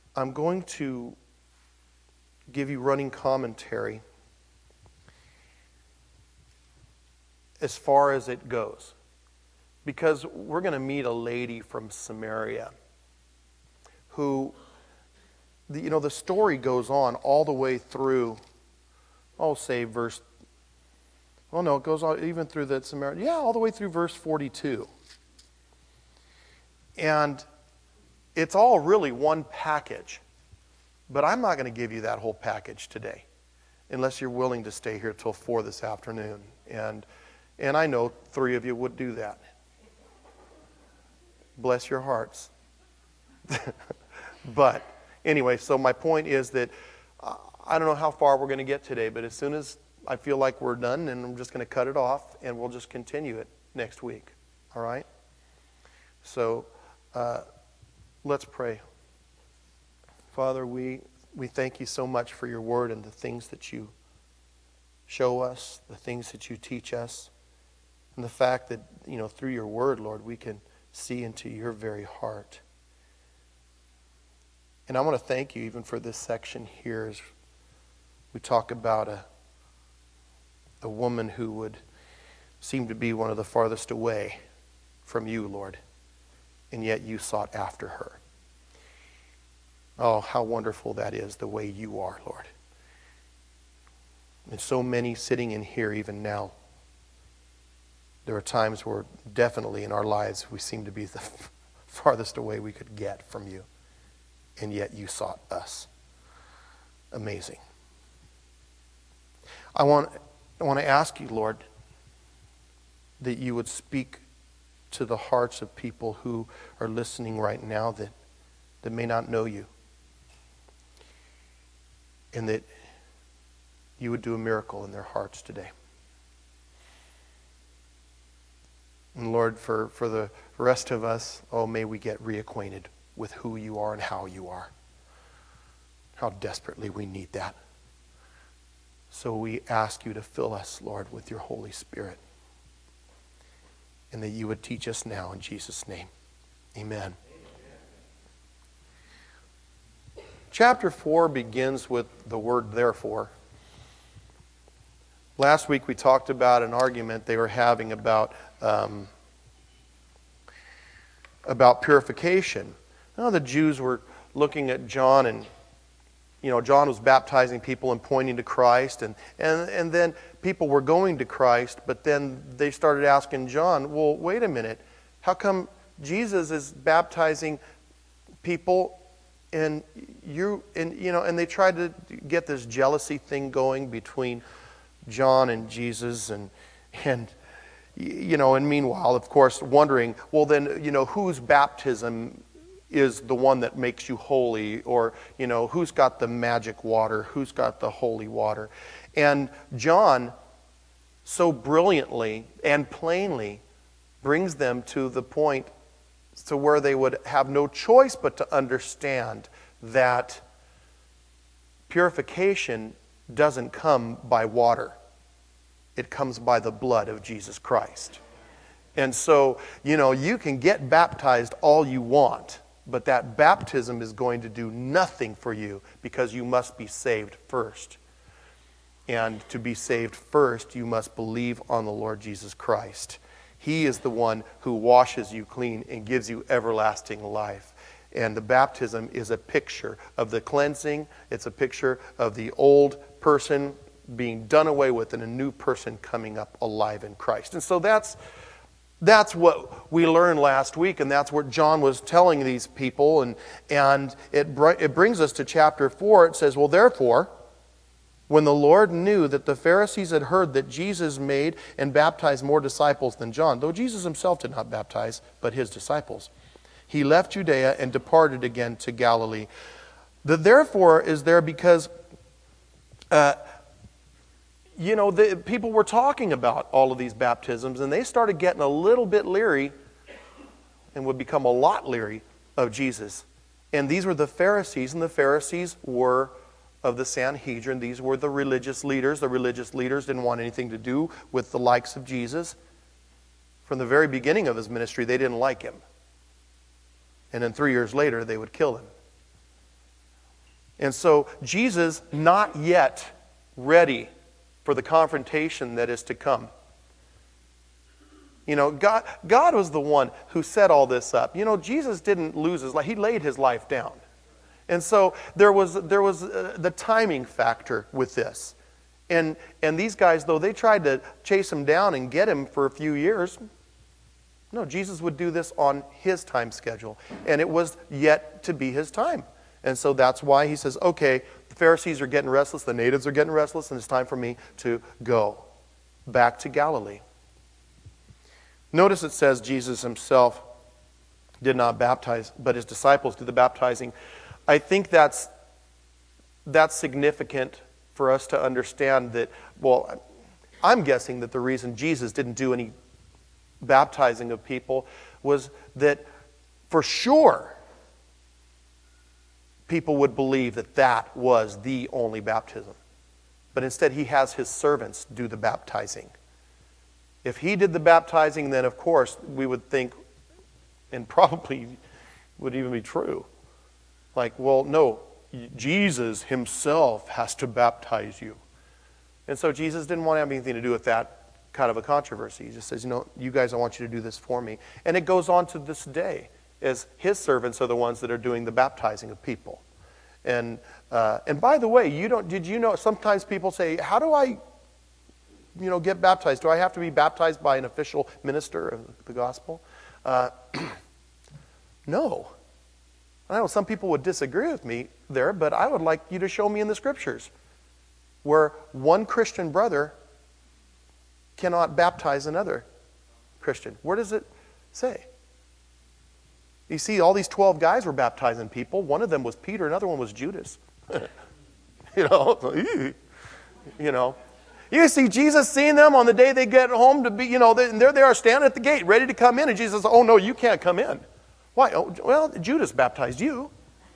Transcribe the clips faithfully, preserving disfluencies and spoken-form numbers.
I'm going to give you running commentary as far as it goes. Because we're going to meet a lady from Samaria who, you know, the story goes on all the way through, I'll say verse, oh no, it goes on even through that Samaria, yeah, all the way through verse forty-two. And it's all really one package. But I'm not going to give you that whole package today unless you're willing to stay here till four this afternoon. And and I know three of you would do that. Bless your hearts. But anyway, so my point is that uh, I don't know how far we're going to get today, but as soon as I feel like we're done, and I'm just going to cut it off, and we'll just continue it next week. All right? So uh, let's pray. Father, we, we thank you so much for your word and the things that you show us, the things that you teach us, and the fact that, you know, through your word, Lord, we can see into your very heart. And I want to thank you even for this section here as we talk about a, a woman who would seem to be one of the farthest away from you, Lord, and yet you sought after her. Oh, how wonderful that is, the way you are, Lord. And so many sitting in here even now, there are times where definitely in our lives we seem to be the farthest away we could get from you. And yet you sought us. Amazing. I want, I want to ask you, Lord, that you would speak to the hearts of people who are listening right now that, that may not know you. And that you would do a miracle in their hearts today. And Lord, for, for the rest of us, oh, may we get reacquainted with who you are and how you are. How desperately we need that. So we ask you to fill us, Lord, with your Holy Spirit. And that you would teach us now in Jesus' name. Amen. Chapter four begins with the word therefore. Last week we talked about an argument they were having about um, about purification. Now, the Jews were looking at John, and you know, John was baptizing people and pointing to Christ, and, and, and then people were going to Christ, but then they started asking John, well, wait a minute, how come Jesus is baptizing people and you, and you know, and they tried to get this jealousy thing going between John and Jesus, and and you know, and meanwhile, of course, wondering, well, then, you know, whose baptism is the one that makes you holy, or, you know, who's got the magic water, who's got the holy water. And John so brilliantly and plainly brings them to the point to where they would have no choice but to understand that purification doesn't come by water. It comes by the blood of Jesus Christ. And so, you know, you can get baptized all you want, but that baptism is going to do nothing for you because you must be saved first. And to be saved first, you must believe on the Lord Jesus Christ. He is the one who washes you clean and gives you everlasting life. And the baptism is a picture of the cleansing. It's a picture of the old person being done away with and a new person coming up alive in Christ. And so that's that's what we learned last week, and that's what John was telling these people. And and it br- it brings us to chapter four. It says, well, therefore, when the Lord knew that the Pharisees had heard that Jesus made and baptized more disciples than John, though Jesus himself did not baptize, but his disciples, he left Judea and departed again to Galilee. The therefore is there because uh, you know, the, people were talking about all of these baptisms, and they started getting a little bit leery and would become a lot leery of Jesus. And these were the Pharisees, and the Pharisees were of the Sanhedrin. These were the religious leaders. The religious leaders didn't want anything to do with the likes of Jesus. From the very beginning of his ministry, they didn't like him. And then three years later, they would kill him. And so Jesus, not yet ready for the confrontation that is to come. You know, God, God was the one who set all this up. You know, Jesus didn't lose his life. He laid his life down. And so there was, there was uh, the timing factor with this. And, and these guys, though, they tried to chase him down and get him for a few years. No, Jesus would do this on his time schedule. And it was yet to be his time. And so that's why he says, okay, the Pharisees are getting restless, the natives are getting restless, and it's time for me to go back to Galilee. Notice it says Jesus himself did not baptize, but his disciples did the baptizing. I think that's, that's significant for us to understand that, well, I'm guessing that the reason Jesus didn't do any baptizing of people was that for sure people would believe that that was the only baptism. But instead he has his servants do the baptizing. If he did the baptizing, then of course we would think, and probably would even be true, like, well, no, Jesus himself has to baptize you. And so Jesus didn't want to have anything to do with that kind of a controversy. He just says, you know, you guys, I want you to do this for me. And it goes on to this day, as his servants are the ones that are doing the baptizing of people. And uh, and by the way, you don't, did you know, sometimes people say, how do I, you know, get baptized? Do I have to be baptized by an official minister of the gospel? Uh, no. I know some people would disagree with me there, but I would like you to show me in the scriptures where one Christian brother cannot baptize another Christian. Where does it say? You see, all these twelve guys were baptizing people. One of them was Peter, another one was Judas. you know, you know. You see Jesus seeing them on the day they get home to be, you know, they, and there they are standing at the gate, ready to come in, and Jesus says, oh no, you can't come in. Why? Oh, well, Judas baptized you.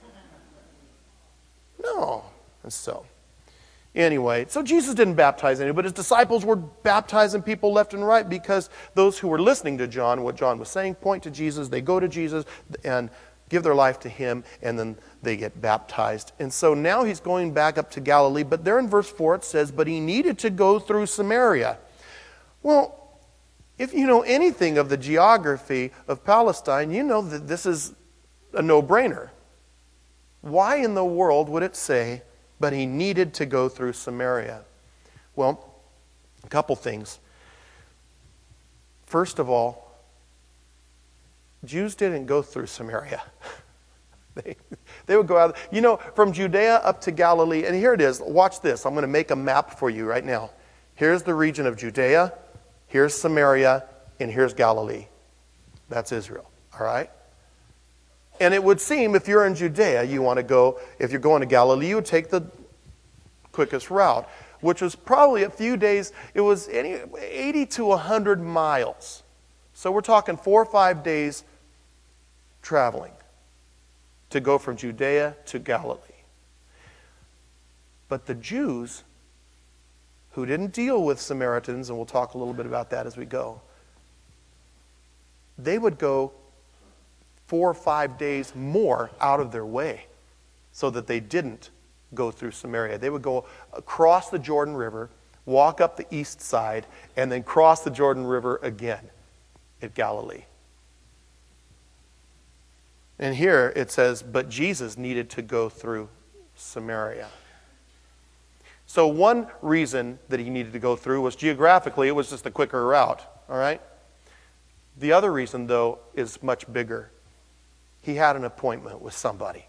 No. And so, anyway, so Jesus didn't baptize anybody, but his disciples were baptizing people left and right because those who were listening to John, what John was saying, point to Jesus, they go to Jesus and give their life to him, and then they get baptized. And so now he's going back up to Galilee, but there in verse four it says, but he needed to go through Samaria. Well, if you know anything of the geography of Palestine, you know that this is a no-brainer. Why in the world would it say, but he needed to go through Samaria? Well, a couple things. First of all, Jews didn't go through Samaria. they, they would go out, you know, from Judea up to Galilee. And here it is. Watch this. I'm going to make a map for you right now. Here's the region of Judea. Here's Samaria. And here's Galilee. That's Israel. All right? And it would seem if you're in Judea, you want to go, if you're going to Galilee, you would take the quickest route, which was probably a few days. It was eighty to one hundred miles. So we're talking four or five days traveling to go from Judea to Galilee. But the Jews, who didn't deal with Samaritans, and we'll talk a little bit about that as we go, they would go four or five days more out of their way so that they didn't go through Samaria. They would go across the Jordan River, walk up the east side, and then cross the Jordan River again at Galilee. And here it says, but Jesus needed to go through Samaria. So one reason that he needed to go through was geographically, it was just a quicker route. All right? The other reason, though, is much bigger. He had an appointment with somebody.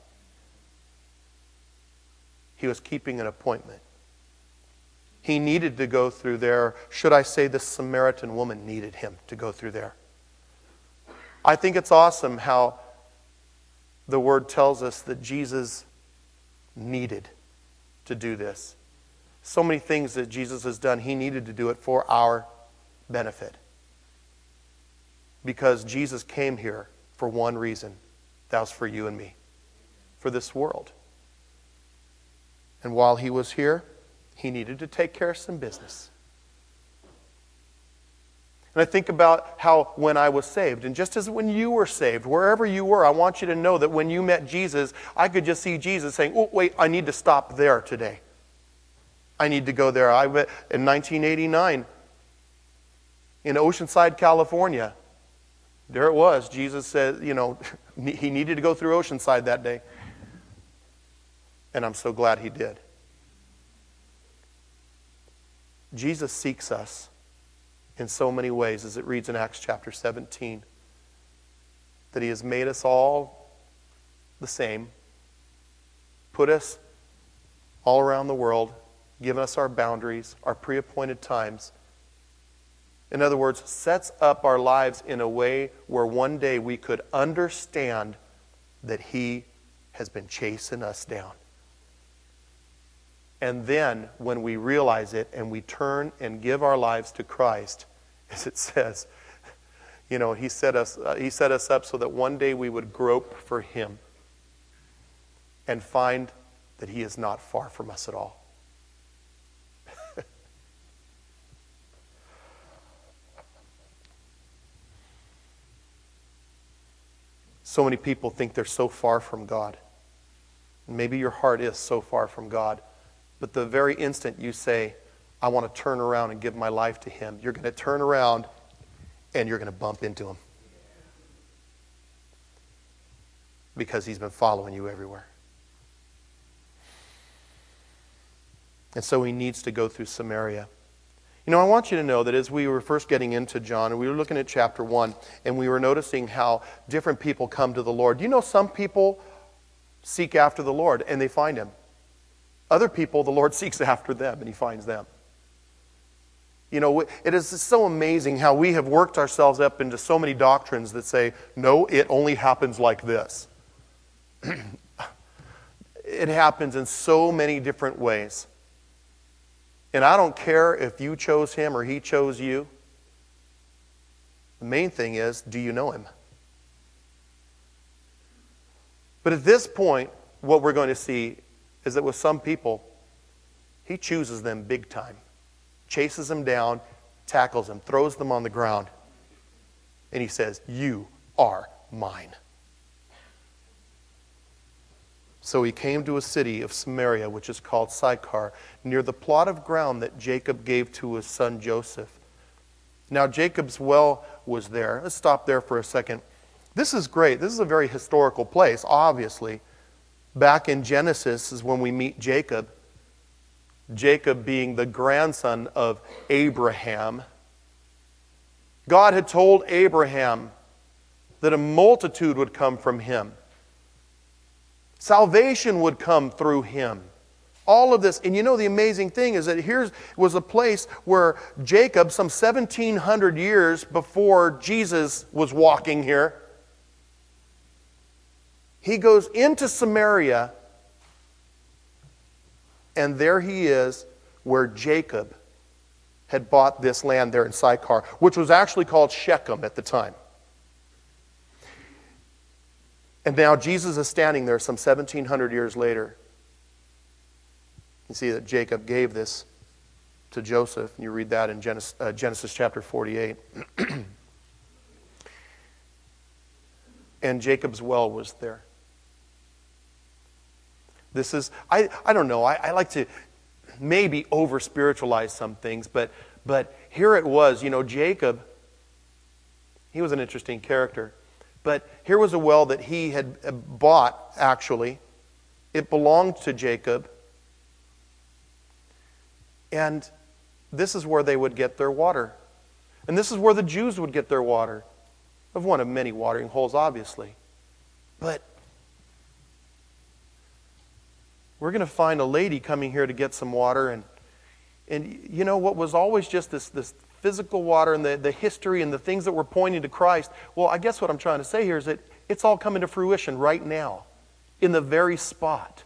He was keeping an appointment. He needed to go through there. Should I say this Samaritan woman needed him to go through there? I think it's awesome how the Word tells us that Jesus needed to do this. So many things that Jesus has done, he needed to do it for our benefit. Because Jesus came here for one reason. That was for you and me. For this world. And while he was here, he needed to take care of some business. And I think about how when I was saved, and just as when you were saved, wherever you were, I want you to know that when you met Jesus, I could just see Jesus saying, oh, wait, I need to stop there today. I need to go there. I went in nineteen eighty-nine in Oceanside, California. There it was. Jesus said, you know, he needed to go through Oceanside that day. And I'm so glad he did. Jesus seeks us in so many ways, as it reads in Acts chapter seventeen, that he has made us all the same, put us all around the world, given us our boundaries, our pre-appointed times. In other words, sets up our lives in a way where one day we could understand that he has been chasing us down. And then when we realize it and we turn and give our lives to Christ, as it says, you know, he set us uh, he set us up so that one day we would grope for him and find that he is not far from us at all. So many people think they're so far from God. Maybe your heart is so far from God. But the very instant you say, I want to turn around and give my life to him, you're going to turn around and you're going to bump into him. Because he's been following you everywhere. And so he needs to go through Samaria. You know, I want you to know that as we were first getting into John, and we were looking at chapter one, and we were noticing how different people come to the Lord. You know, some people seek after the Lord, and they find him. Other people, the Lord seeks after them, and he finds them. You know, it is so amazing how we have worked ourselves up into so many doctrines that say, no, it only happens like this. It happens in so many different ways. And I don't care if you chose him or he chose you. The main thing is, do you know him? But at this point, what we're going to see is that with some people, he chooses them big time. Chases them down, tackles them, throws them on the ground. And he says, you are mine. So he came to a city of Samaria, which is called Sychar, near the plot of ground that Jacob gave to his son Joseph. Now Jacob's well was there. Let's stop there for a second. This is great. This is a very historical place, obviously. Back in Genesis is when we meet Jacob. Jacob being the grandson of Abraham. God had told Abraham that a multitude would come from him. Salvation would come through him. All of this. And you know the amazing thing is that here was a place where Jacob, some seventeen hundred years before Jesus was walking here, he goes into Samaria, and there he is where Jacob had bought this land there in Sychar, which was actually called Shechem at the time. And now Jesus is standing there some seventeen hundred years later. You see that Jacob gave this to Joseph. You read that in Genesis, uh, Genesis chapter forty-eight. And Jacob's well was there. This is, I, I don't know, I, I like to maybe over-spiritualize some things, but, but here it was, you know, Jacob, he was an interesting character. But here was a well that he had bought, actually. It belonged to Jacob. And this is where they would get their water. And this is where the Jews would get their water. Of one of many watering holes, obviously. But we're going to find a lady coming here to get some water. And, and you know what was always just this, this physical water and the, the history and the things that were pointing to Christ. Well, I guess what I'm trying to say here is that it's all coming to fruition right now. In the very spot.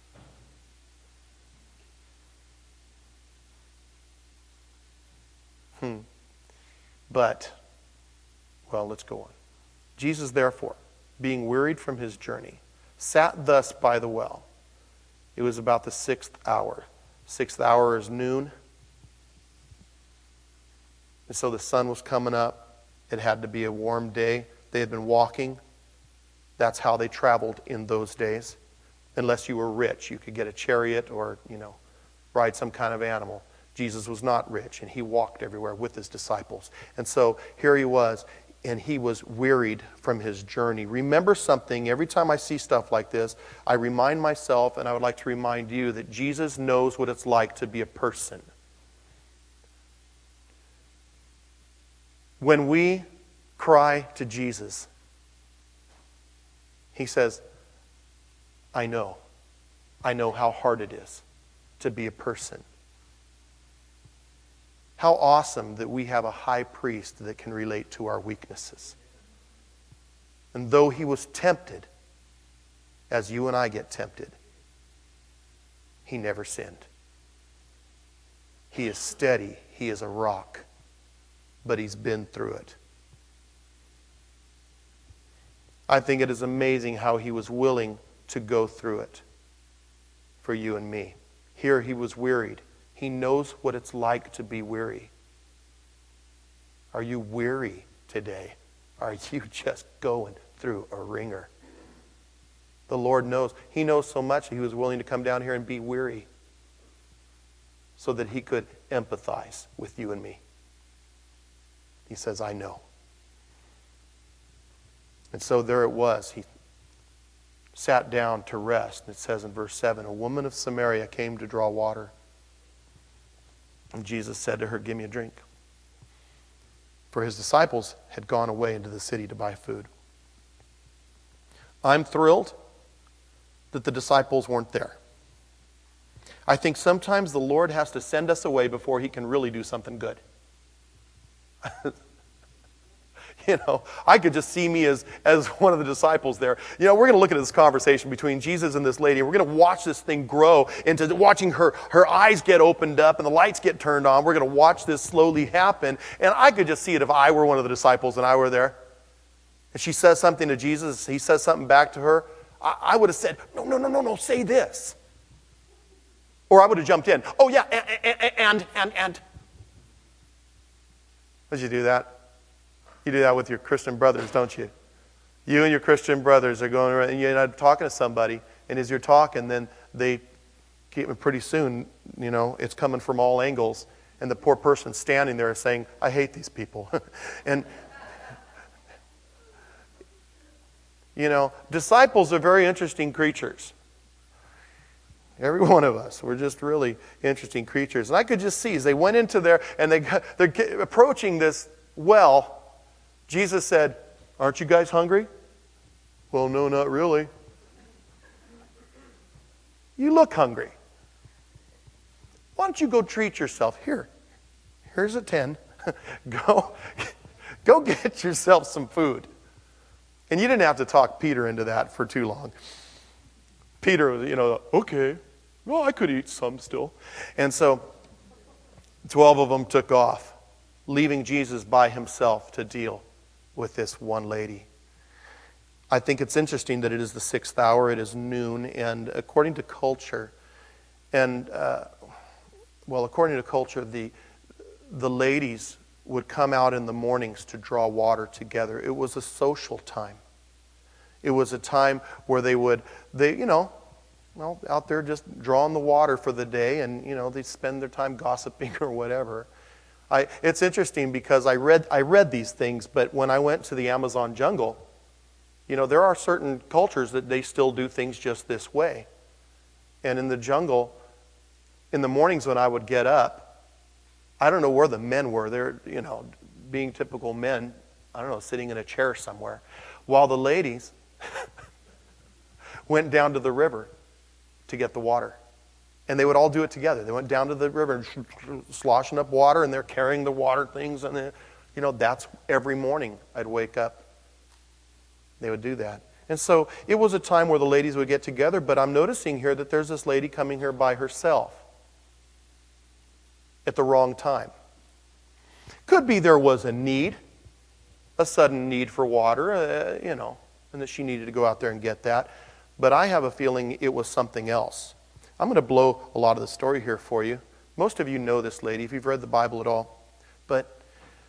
Hmm. But, well, let's go on. Jesus, therefore, being wearied from his journey, sat thus by the well. It was about the sixth hour. Sixth hour is noon. And so the sun was coming up. It had to be a warm day. They had been walking. That's how they traveled in those days. Unless you were rich, you could get a chariot or, you know, ride some kind of animal. Jesus was not rich, and he walked everywhere with his disciples. And so here he was, and he was wearied from his journey. Remember something, every time I see stuff like this, I remind myself, and I would like to remind you, that Jesus knows what it's like to be a person. When we cry to Jesus, he says, I know. I know how hard it is to be a person. How awesome that we have a high priest that can relate to our weaknesses. And though he was tempted, as you and I get tempted, he never sinned. He is steady. He is a rock. But he's been through it. I think it is amazing how he was willing to go through it for you and me. Here he was wearied. He knows what it's like to be weary. Are you weary today? Are you just going through a ringer? The Lord knows. He knows so much he was willing to come down here and be weary so that he could empathize with you and me. He says, I know. And so there it was. He sat down to rest. It says in verse seven, a woman of Samaria came to draw water. And Jesus said to her, give me a drink. For his disciples had gone away into the city to buy food. I'm thrilled that the disciples weren't there. I think sometimes the Lord has to send us away before he can really do something good. You know, I could just see me as, as one of the disciples there. You know, we're going to look at this conversation between Jesus and this lady. And we're going to watch this thing grow into watching her, her eyes get opened up and the lights get turned on. We're going to watch this slowly happen. And I could just see it if I were one of the disciples and I were there. And she says something to Jesus. He says something back to her. I, I would have said, no, no, no, no, no, say this. Or I would have jumped in. Oh, yeah, and, and, and, and. Did you do that? You do that with your Christian brothers, don't you? You and your Christian brothers are going around and you're not talking to somebody, and as you're talking, then they keep pretty soon, you know, it's coming from all angles, and the poor person standing there is saying, I hate these people. And, you know, disciples are very interesting creatures. Every one of us, we're just really interesting creatures. And I could just see as they went into there and they got, they're approaching this well. Jesus said, aren't you guys hungry? Well, no, not really. You look hungry. Why don't you go treat yourself? Here, here's a ten. go, go get yourself some food. And you didn't have to talk Peter into that for too long. Peter was, you know, okay, well, I could eat some still. And so twelve of them took off, leaving Jesus by himself to deal with this one lady. I think it's interesting that it is the sixth hour, it is noon, and according to culture, and, uh, well, according to culture, the, the ladies would come out in the mornings to draw water together. It was a social time. It was a time where they would, they, you know, well, out there just drawing the water for the day, and, you know, they spend their time gossiping or whatever. I, it's interesting because I read I read these things, but when I went to the Amazon jungle, you know, there are certain cultures that they still do things just this way. And in the jungle, in the mornings when I would get up, I don't know where the men were. They're, you know, being typical men, I don't know, sitting in a chair somewhere, while the ladies went down to the river to get the water. And they would all do it together. They went down to the river and sloshing up water, and they're carrying the water things. And, then, you know, that's every morning I'd wake up. They would do that. And so it was a time where the ladies would get together, but I'm noticing here that there's this lady coming here by herself at the wrong time. Could be there was a need, a sudden need for water, uh, you know, and that she needed to go out there and get that. But I have a feeling it was something else. I'm going to blow a lot of the story here for you. Most of you know this lady if you've read the Bible at all. But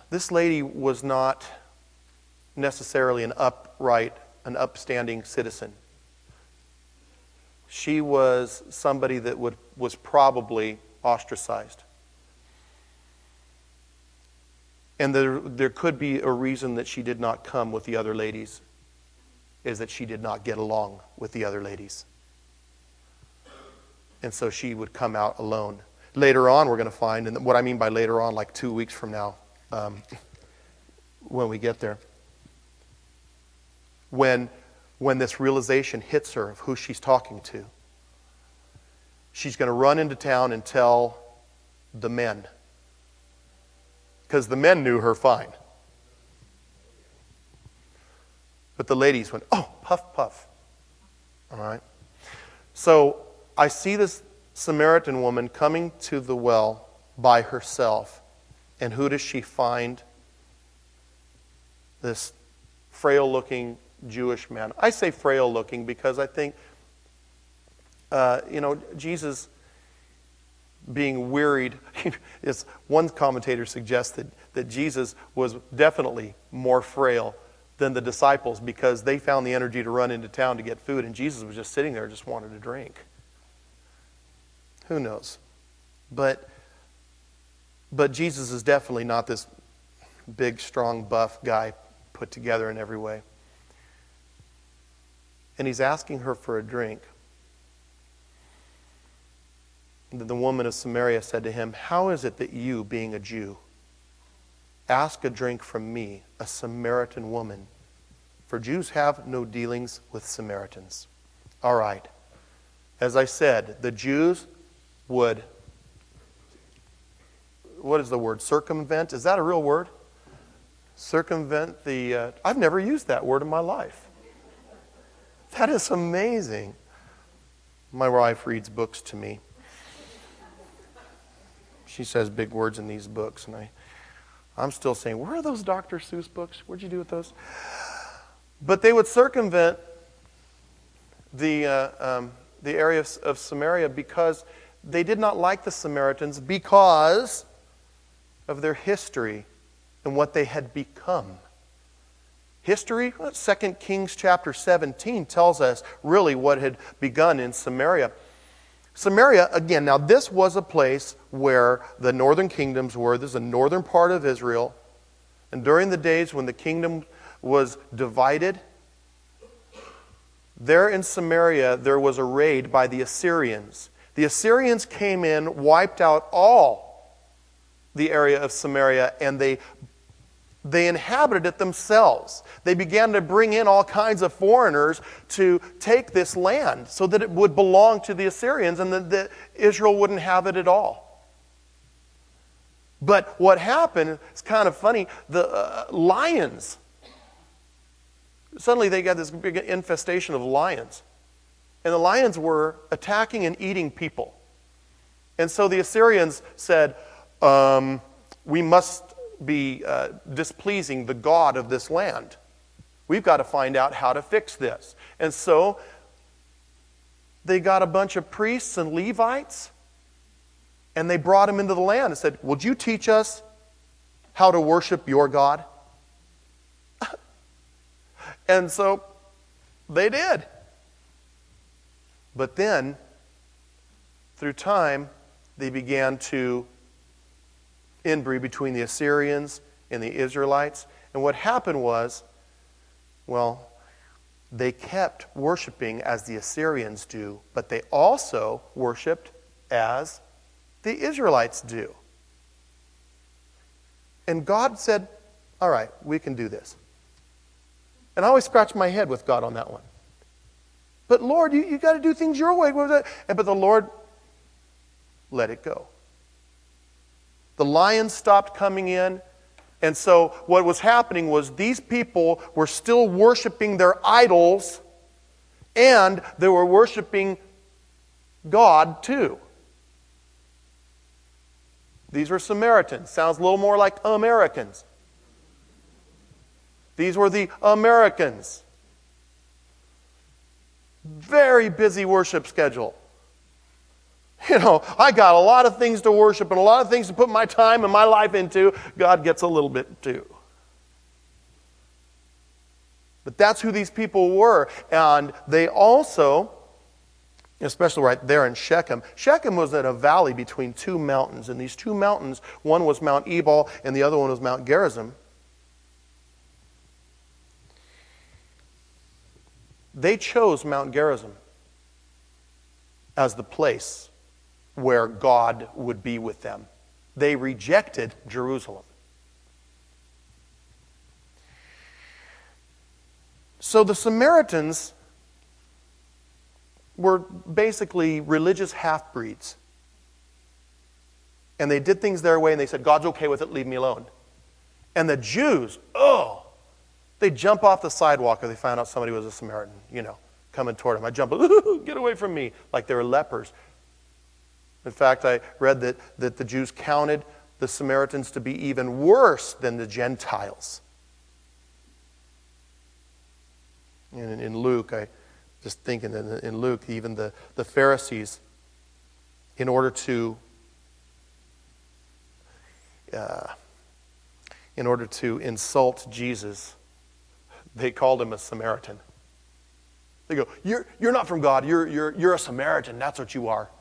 this lady was not necessarily an upright, an upstanding citizen. She was somebody that would, was probably ostracized. And there, there could be a reason that she did not come with the other ladies, is that she did not get along with the other ladies. And so she would come out alone. Later on, we're going to find, and what I mean by later on, like two weeks from now, um, when we get there, when, when this realization hits her of who she's talking to, she's going to run into town and tell the men. Because the men knew her fine. But the ladies went, oh, puff, puff. All right. So I see this Samaritan woman coming to the well by herself. And who does she find? This frail-looking Jewish man. I say frail-looking because I think, uh, you know, Jesus being wearied, is, one commentator suggested that Jesus was definitely more frail than the disciples because they found the energy to run into town to get food, and Jesus was just sitting there, just wanted a drink. Who knows? But, but Jesus is definitely not this big, strong, buff guy put together in every way. And he's asking her for a drink. And the woman of Samaria said to him, how is it that you, being a Jew, ask a drink from me, a Samaritan woman? For Jews have no dealings with Samaritans. All right. As I said, the Jews would, what is the word, circumvent? Is that a real word? Circumvent the, uh, I've never used that word in my life. That is amazing. My wife reads books to me. She says big words in these books, and I, I'm still saying, where are those Doctor Seuss books? What'd you do with those? But they would circumvent the uh, um, the area of, of Samaria because they did not like the Samaritans because of their history and what they had become. History, Second Kings chapter seventeen tells us really what had begun in Samaria. Samaria, again, now this was a place where the northern kingdoms were. This is the northern part of Israel. And during the days when the kingdom was divided, there in Samaria there was a raid by the Assyrians. The Assyrians came in, wiped out all the area of Samaria, and they They inhabited it themselves. They began to bring in all kinds of foreigners to take this land so that it would belong to the Assyrians and that, that Israel wouldn't have it at all. But what happened, it's kind of funny, the uh, lions, suddenly they got this big infestation of lions. And the lions were attacking and eating people. And so the Assyrians said, um, we must be uh, displeasing the God of this land. We've got to find out how to fix this. And so they got a bunch of priests and Levites, and they brought them into the land and said, would you teach us how to worship your God? And so they did. But then, through time, they began to inbreed between the Assyrians and the Israelites. And what happened was, well, they kept worshiping as the Assyrians do, but they also worshiped as the Israelites do. And God said, all right, we can do this. And I always scratch my head with God on that one. But Lord, you, you got to do things your way. And, but the Lord let it go. The lions stopped coming in. And so what was happening was these people were still worshiping their idols, and they were worshiping God too. These were Samaritans. Sounds a little more like Americans. These were the Americans. Very busy worship schedule. You know, I got a lot of things to worship and a lot of things to put my time and my life into. God gets a little bit too. But that's who these people were. And they also, especially right there in Shechem, Shechem was in a valley between two mountains. And these two mountains, one was Mount Ebal and the other one was Mount Gerizim. They chose Mount Gerizim as the place where God would be with them. They rejected Jerusalem. So the Samaritans were basically religious half-breeds. And they did things their way and they said, God's okay with it, leave me alone. And the Jews, oh, they jump off the sidewalk if they found out somebody was a Samaritan, you know, coming toward them. I jump, ooh, get away from me, like they were lepers. In fact, I read that, that the Jews counted the Samaritans to be even worse than the Gentiles. In, in Luke, I just thinking that in Luke, even the, the Pharisees, in order to uh, in order to insult Jesus, they called him a Samaritan. They go, "You're you're not from God. You're you're you're a Samaritan. That's what you are."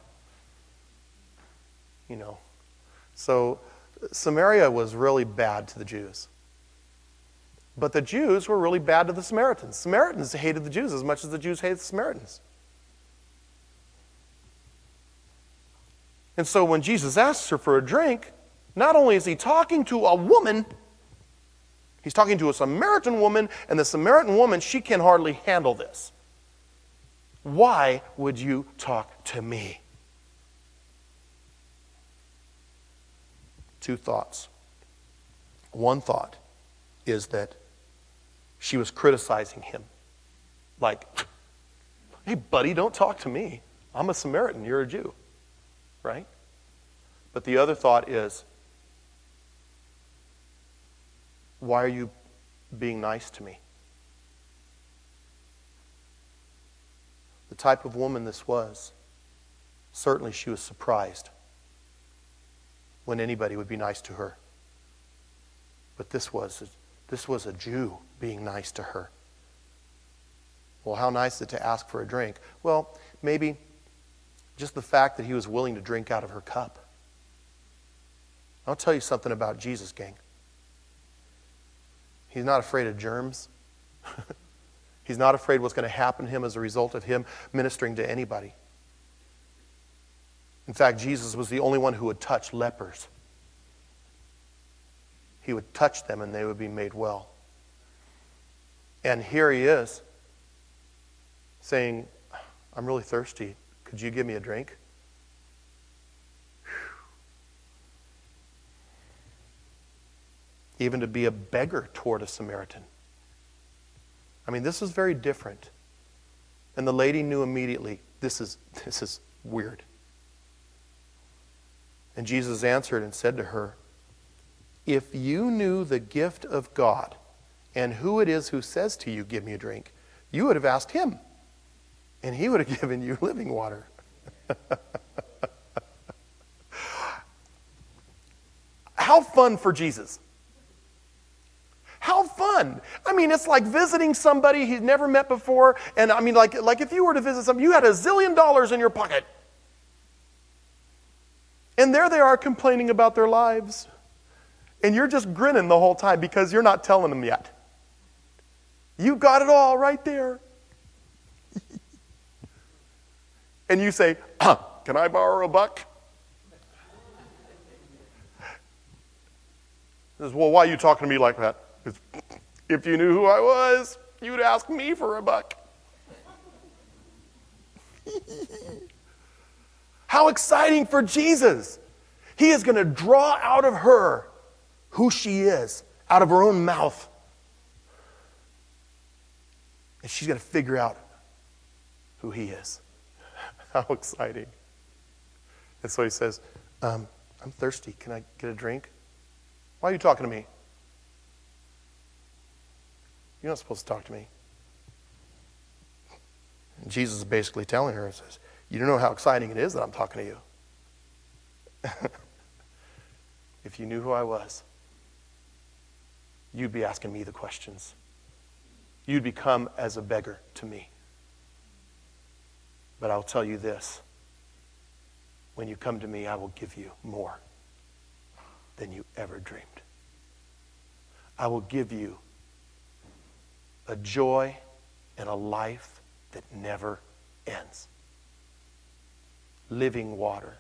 You know, so Samaria was really bad to the Jews. But the Jews were really bad to the Samaritans. Samaritans hated the Jews as much as the Jews hated the Samaritans. And so when Jesus asks her for a drink, not only is he talking to a woman, he's talking to a Samaritan woman, and the Samaritan woman, she can hardly handle this. Why would you talk to me? Two thoughts. One thought is that she was criticizing him. Like, hey, buddy, don't talk to me. I'm a Samaritan. You're a Jew. Right? But the other thought is, why are you being nice to me? The type of woman this was, certainly she was surprised when anybody would be nice to her. But this was This was a Jew being nice to her. Well, how nice is it to ask for a drink? Well, maybe just the fact that he was willing to drink out of her cup. I'll tell you something about Jesus, gang. He's not afraid of germs. He's not afraid what's going to happen to him as a result of him ministering to anybody. In fact, Jesus was the only one who would touch lepers. He would touch them and they would be made well. And here he is saying, I'm really thirsty. Could you give me a drink? Whew. Even to be a beggar toward a Samaritan. I mean, this is very different. And the lady knew immediately, this is, this is weird. And Jesus answered and said to her, if you knew the gift of God and who it is who says to you, give me a drink, you would have asked him, and he would have given you living water. How fun for Jesus. How fun. I mean, it's like visiting somebody he's never met before, and I mean, like, like if you were to visit somebody, you had a zillion dollars in your pocket. And there they are complaining about their lives. And you're just grinning the whole time because you're not telling them yet. You got it all right there. And you say, huh, can I borrow a buck? He says, well, why are you talking to me like that? Because if you knew who I was, you'd ask me for a buck. How exciting for Jesus. He is going to draw out of her who she is, out of her own mouth. And she's going to figure out who he is. How exciting. And so he says, um, I'm thirsty. Can I get a drink? Why are you talking to me? You're not supposed to talk to me. And Jesus is basically telling her, says, you don't know how exciting it is that I'm talking to you. If you knew who I was, you'd be asking me the questions. You'd become as a beggar to me. But I'll tell you this. When you come to me, I will give you more than you ever dreamed. I will give you a joy and a life that never ends. Living water.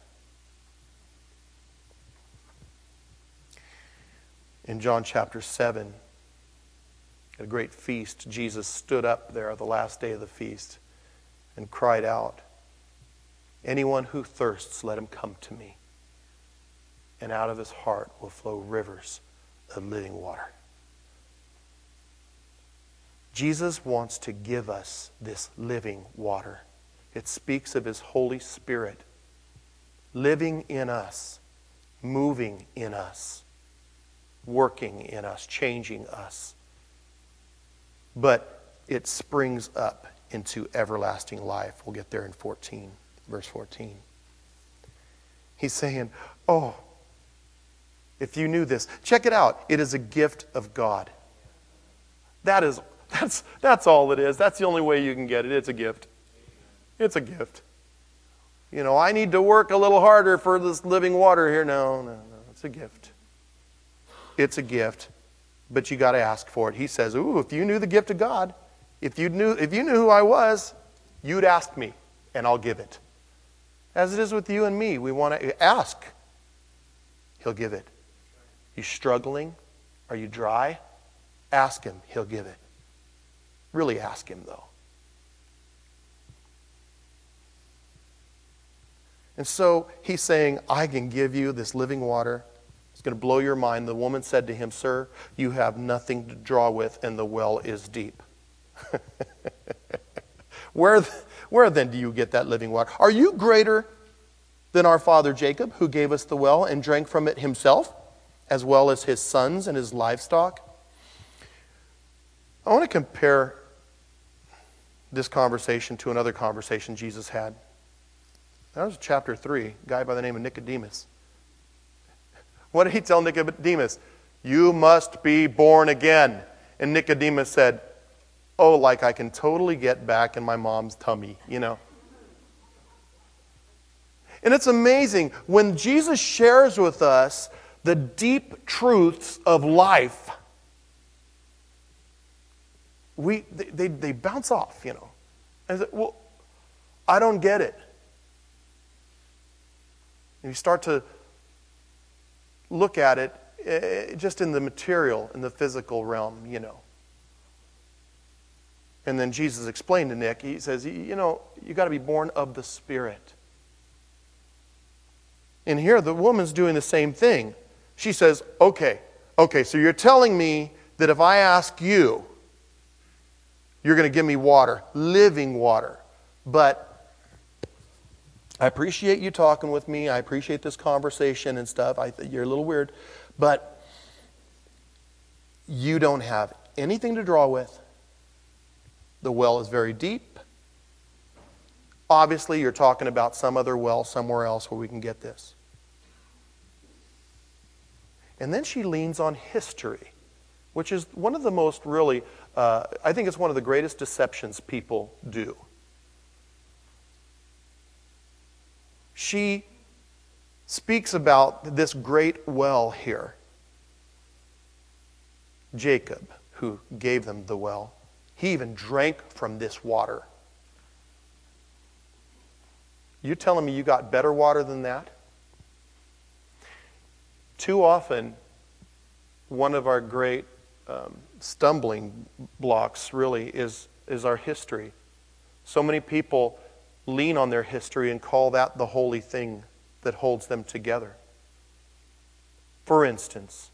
In John chapter seven, at a great feast, Jesus stood up there the last day of the feast and cried out, "Anyone who thirsts, let him come to me. And out of his heart will flow rivers of living water." Jesus wants to give us this living water. It speaks of his Holy Spirit living in us, moving in us, working in us, changing us. But it springs up into everlasting life. We'll get there in fourteen, verse fourteen. He's saying, oh, if you knew this, check it out. It is a gift of God. That is, that's, that's all it is. That's the only way you can get it. It's a gift. It's a gift. You know, I need to work a little harder for this living water here. No, no, no. It's a gift. It's a gift, but you got to ask for it. He says, ooh, if you knew the gift of God, if you knew, if you knew who I was, you'd ask me, and I'll give it. As it is with you and me, we want to ask. He'll give it. You struggling? Are you dry? Ask him. He'll give it. Really ask him, though. And so he's saying, I can give you this living water. It's going to blow your mind. The woman said to him, "Sir, you have nothing to draw with, and the well is deep." where, where then do you get that living water? Are you greater than our father Jacob, who gave us the well and drank from it himself, as well as his sons and his livestock? I want to compare this conversation to another conversation Jesus had. That was chapter three, a guy by the name of Nicodemus. What did he tell Nicodemus? You must be born again. And Nicodemus said, oh, like I can totally get back in my mom's tummy, you know. And it's amazing when Jesus shares with us the deep truths of life, we they, they, they bounce off, you know. And I said, well, I don't get it. And you start to look at it uh, just in the material, in the physical realm, you know. And then Jesus explained to Nick, he says, you know, you got to be born of the Spirit. And here the woman's doing the same thing. She says, okay, okay, so you're telling me that if I ask you, you're going to give me water, living water. But I appreciate you talking with me. I appreciate this conversation and stuff. I, you're a little weird. But you don't have anything to draw with. The well is very deep. Obviously, you're talking about some other well somewhere else where we can get this. And then she leans on history, which is one of the most really, uh, I think it's one of the greatest deceptions people do. She speaks about this great well here. Jacob, who gave them the well, he even drank from this water. You telling me you got better water than that? Too often, one of our great um, stumbling blocks really is, is our history. So many people lean on their history and call that the holy thing that holds them together. For instance,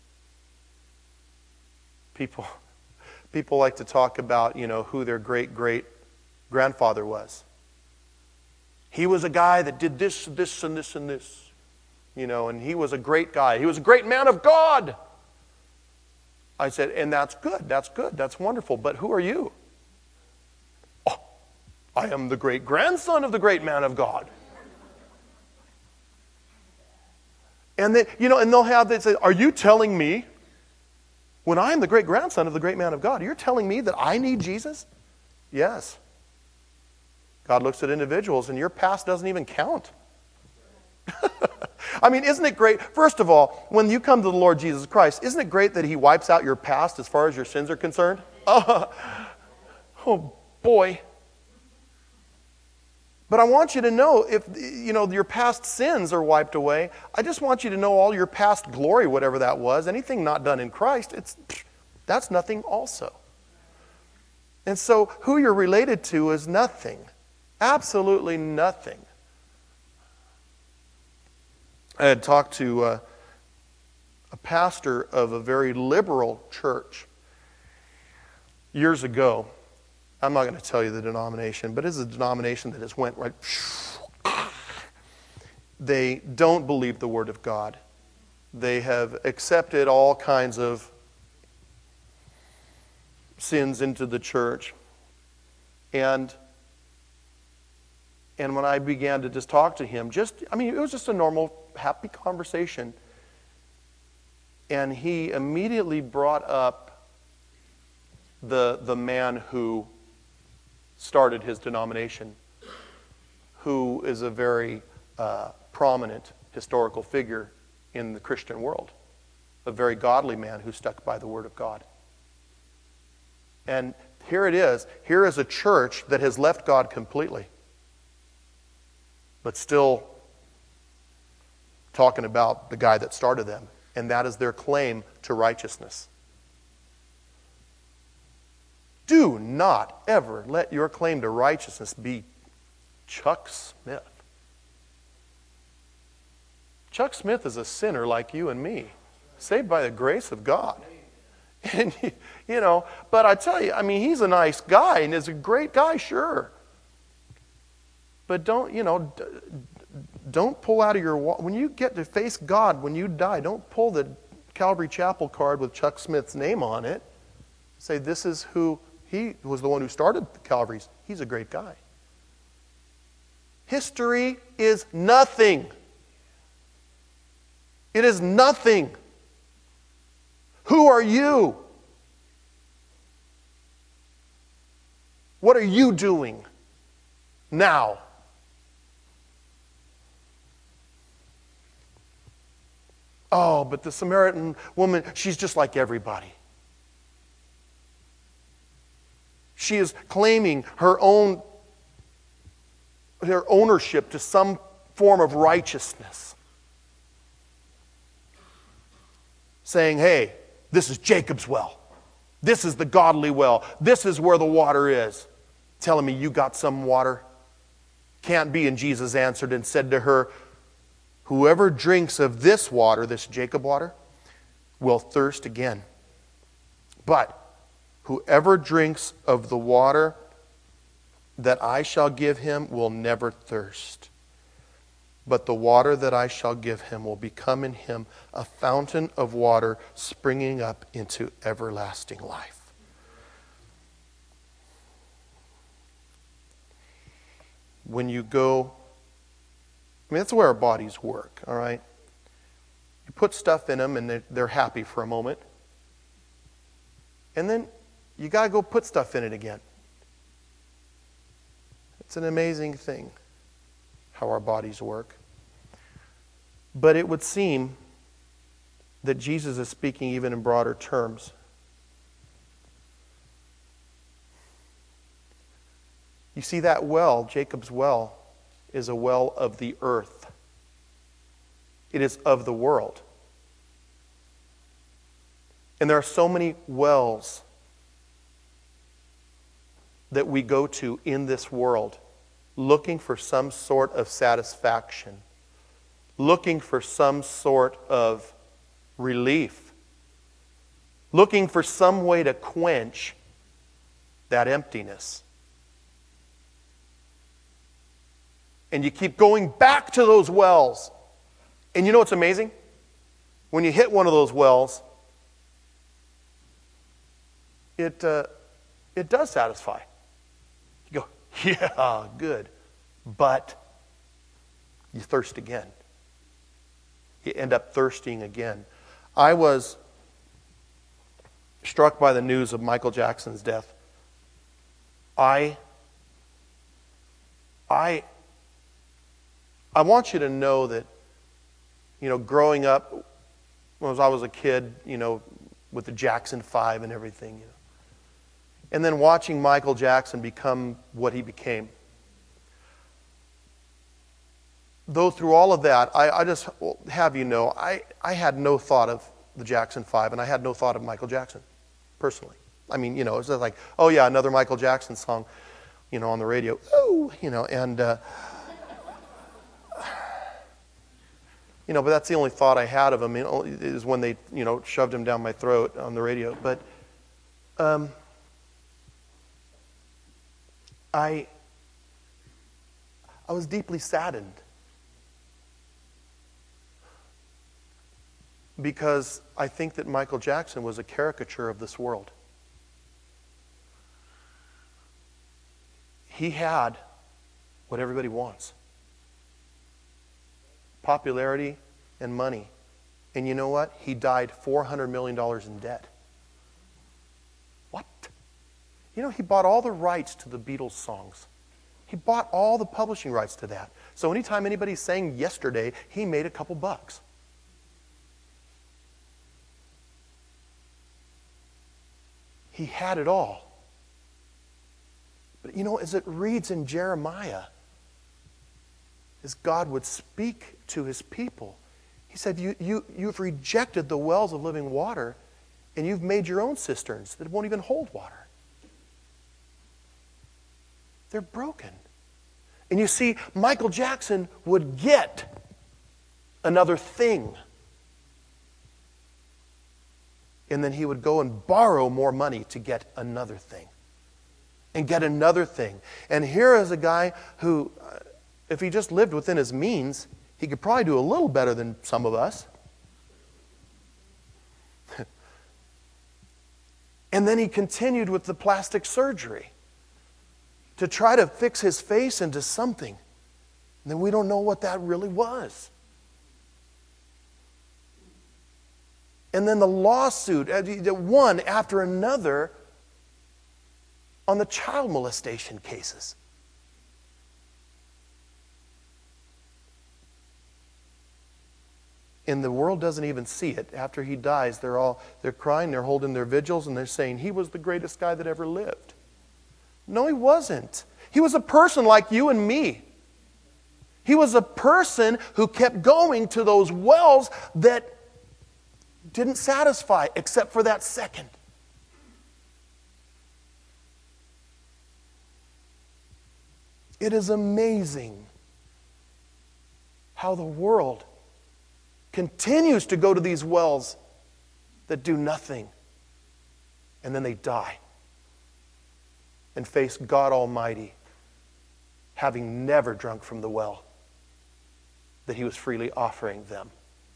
people, people like to talk about, you know, who their great-great-grandfather was. He was a guy that did this, this, and this, and this. You know, and he was a great guy. He was a great man of God. I said, and that's good, that's good, that's wonderful, but who are you? Oh, I am the great-grandson of the great man of God. And they, you know, and they'll have, they say, are you telling me, when I'm the great grandson of the great man of God, you're telling me that I need Jesus? Yes. God looks at individuals and your past doesn't even count. I mean, isn't it great? First of all, when you come to the Lord Jesus Christ, isn't it great that He wipes out your past as far as your sins are concerned? Oh, oh boy. But I want you to know, if you know your past sins are wiped away, I just want you to know all your past glory, whatever that was, anything not done in Christ, it's that's nothing also. And so who you're related to is nothing. Absolutely nothing. I had talked to uh, a pastor of a very liberal church years ago. I'm not going to tell you the denomination, but it's a denomination that has went right. They don't believe the Word of God. They have accepted all kinds of sins into the church. And And when I began to just talk to him, just, I mean, it was just a normal, happy conversation. And he immediately brought up the, the man who started his denomination, who is a very uh, prominent historical figure in the Christian world, a very godly man who stuck by the Word of God. And here it is. Here is a church that has left God completely, but still talking about the guy that started them. And that is their claim to righteousness. Do not ever let your claim to righteousness be Chuck Smith. Chuck Smith is a sinner like you and me, saved by the grace of God. And, you know, but I tell you, I mean, he's a nice guy and is a great guy, sure. But don't, you know, don't pull out of your, when you get to face God, when you die, don't pull the Calvary Chapel card with Chuck Smith's name on it. Say, this is who, he was the one who started the Calvaries. He's a great guy. History is nothing. It is nothing. Who are you? What are you doing now? Oh, but the Samaritan woman, she's just like everybody. She is claiming her own her ownership to some form of righteousness. Saying, hey, this is Jacob's well. This is the godly well. This is where the water is. Telling me you got some water? Can't be. And Jesus answered and said to her, whoever drinks of this water, this Jacob water, will thirst again. But whoever drinks of the water that I shall give him will never thirst. But the water that I shall give him will become in him a fountain of water springing up into everlasting life. When you go, I mean, that's where our bodies work, all right? You put stuff in them and they're, they're happy for a moment. And then you got to go put stuff in it again. It's an amazing thing how our bodies work. But it would seem that Jesus is speaking even in broader terms. You see, that well, Jacob's well, is a well of the earth. It is of the world. And there are so many wells that we go to in this world looking for some sort of satisfaction, looking for some sort of relief, looking for some way to quench that emptiness. And you keep going back to those wells. And you know what's amazing? When you hit one of those wells, it, uh, it does satisfy. You go, yeah, good. But you thirst again. you end up thirsting again. I was struck by the news of Michael Jackson's death. I, I, I want you to know that, you know, growing up, when I was a kid, you know, with the Jackson Five and everything, you know, and then watching Michael Jackson become what he became. Though through all of that, I, I just have you know, I, I had no thought of the Jackson Five, and I had no thought of Michael Jackson, personally. I mean, you know, it's just like, oh yeah, another Michael Jackson song, you know, on the radio. Oh, you know, and, uh, you know, but that's the only thought I had of him, you know, is when they, you know, shoved him down my throat on the radio. But um, I, I was deeply saddened because I think that Michael Jackson was a caricature of this world. He had what everybody wants. Popularity and money. And you know what? He died four hundred million dollars in debt. What? You know, he bought all the rights to the Beatles songs. He bought all the publishing rights to that. So anytime anybody sang Yesterday, he made a couple bucks. He had it all. But you know, as it reads in Jeremiah, as God would speak to his people, he said, you, you, you've rejected the wells of living water, and you've made your own cisterns that won't even hold water. They're broken. And you see, Michael Jackson would get another thing. And then he would go and borrow more money to get another thing. And get another thing. And here is a guy who, uh, if he just lived within his means, he could probably do a little better than some of us. And then he continued with the plastic surgery to try to fix his face into something. And then we don't know what that really was. And then the lawsuit, one after another, on the child molestation cases. And the world doesn't even see it. After he dies, they're all they're crying, they're holding their vigils, and they're saying he was the greatest guy that ever lived. No, he wasn't. He was a person like you and me. He was a person who kept going to those wells that didn't satisfy except for that second. It is amazing how the world continues to go to these wells that do nothing, and then they die and face God Almighty, having never drunk from the well that he was freely offering them.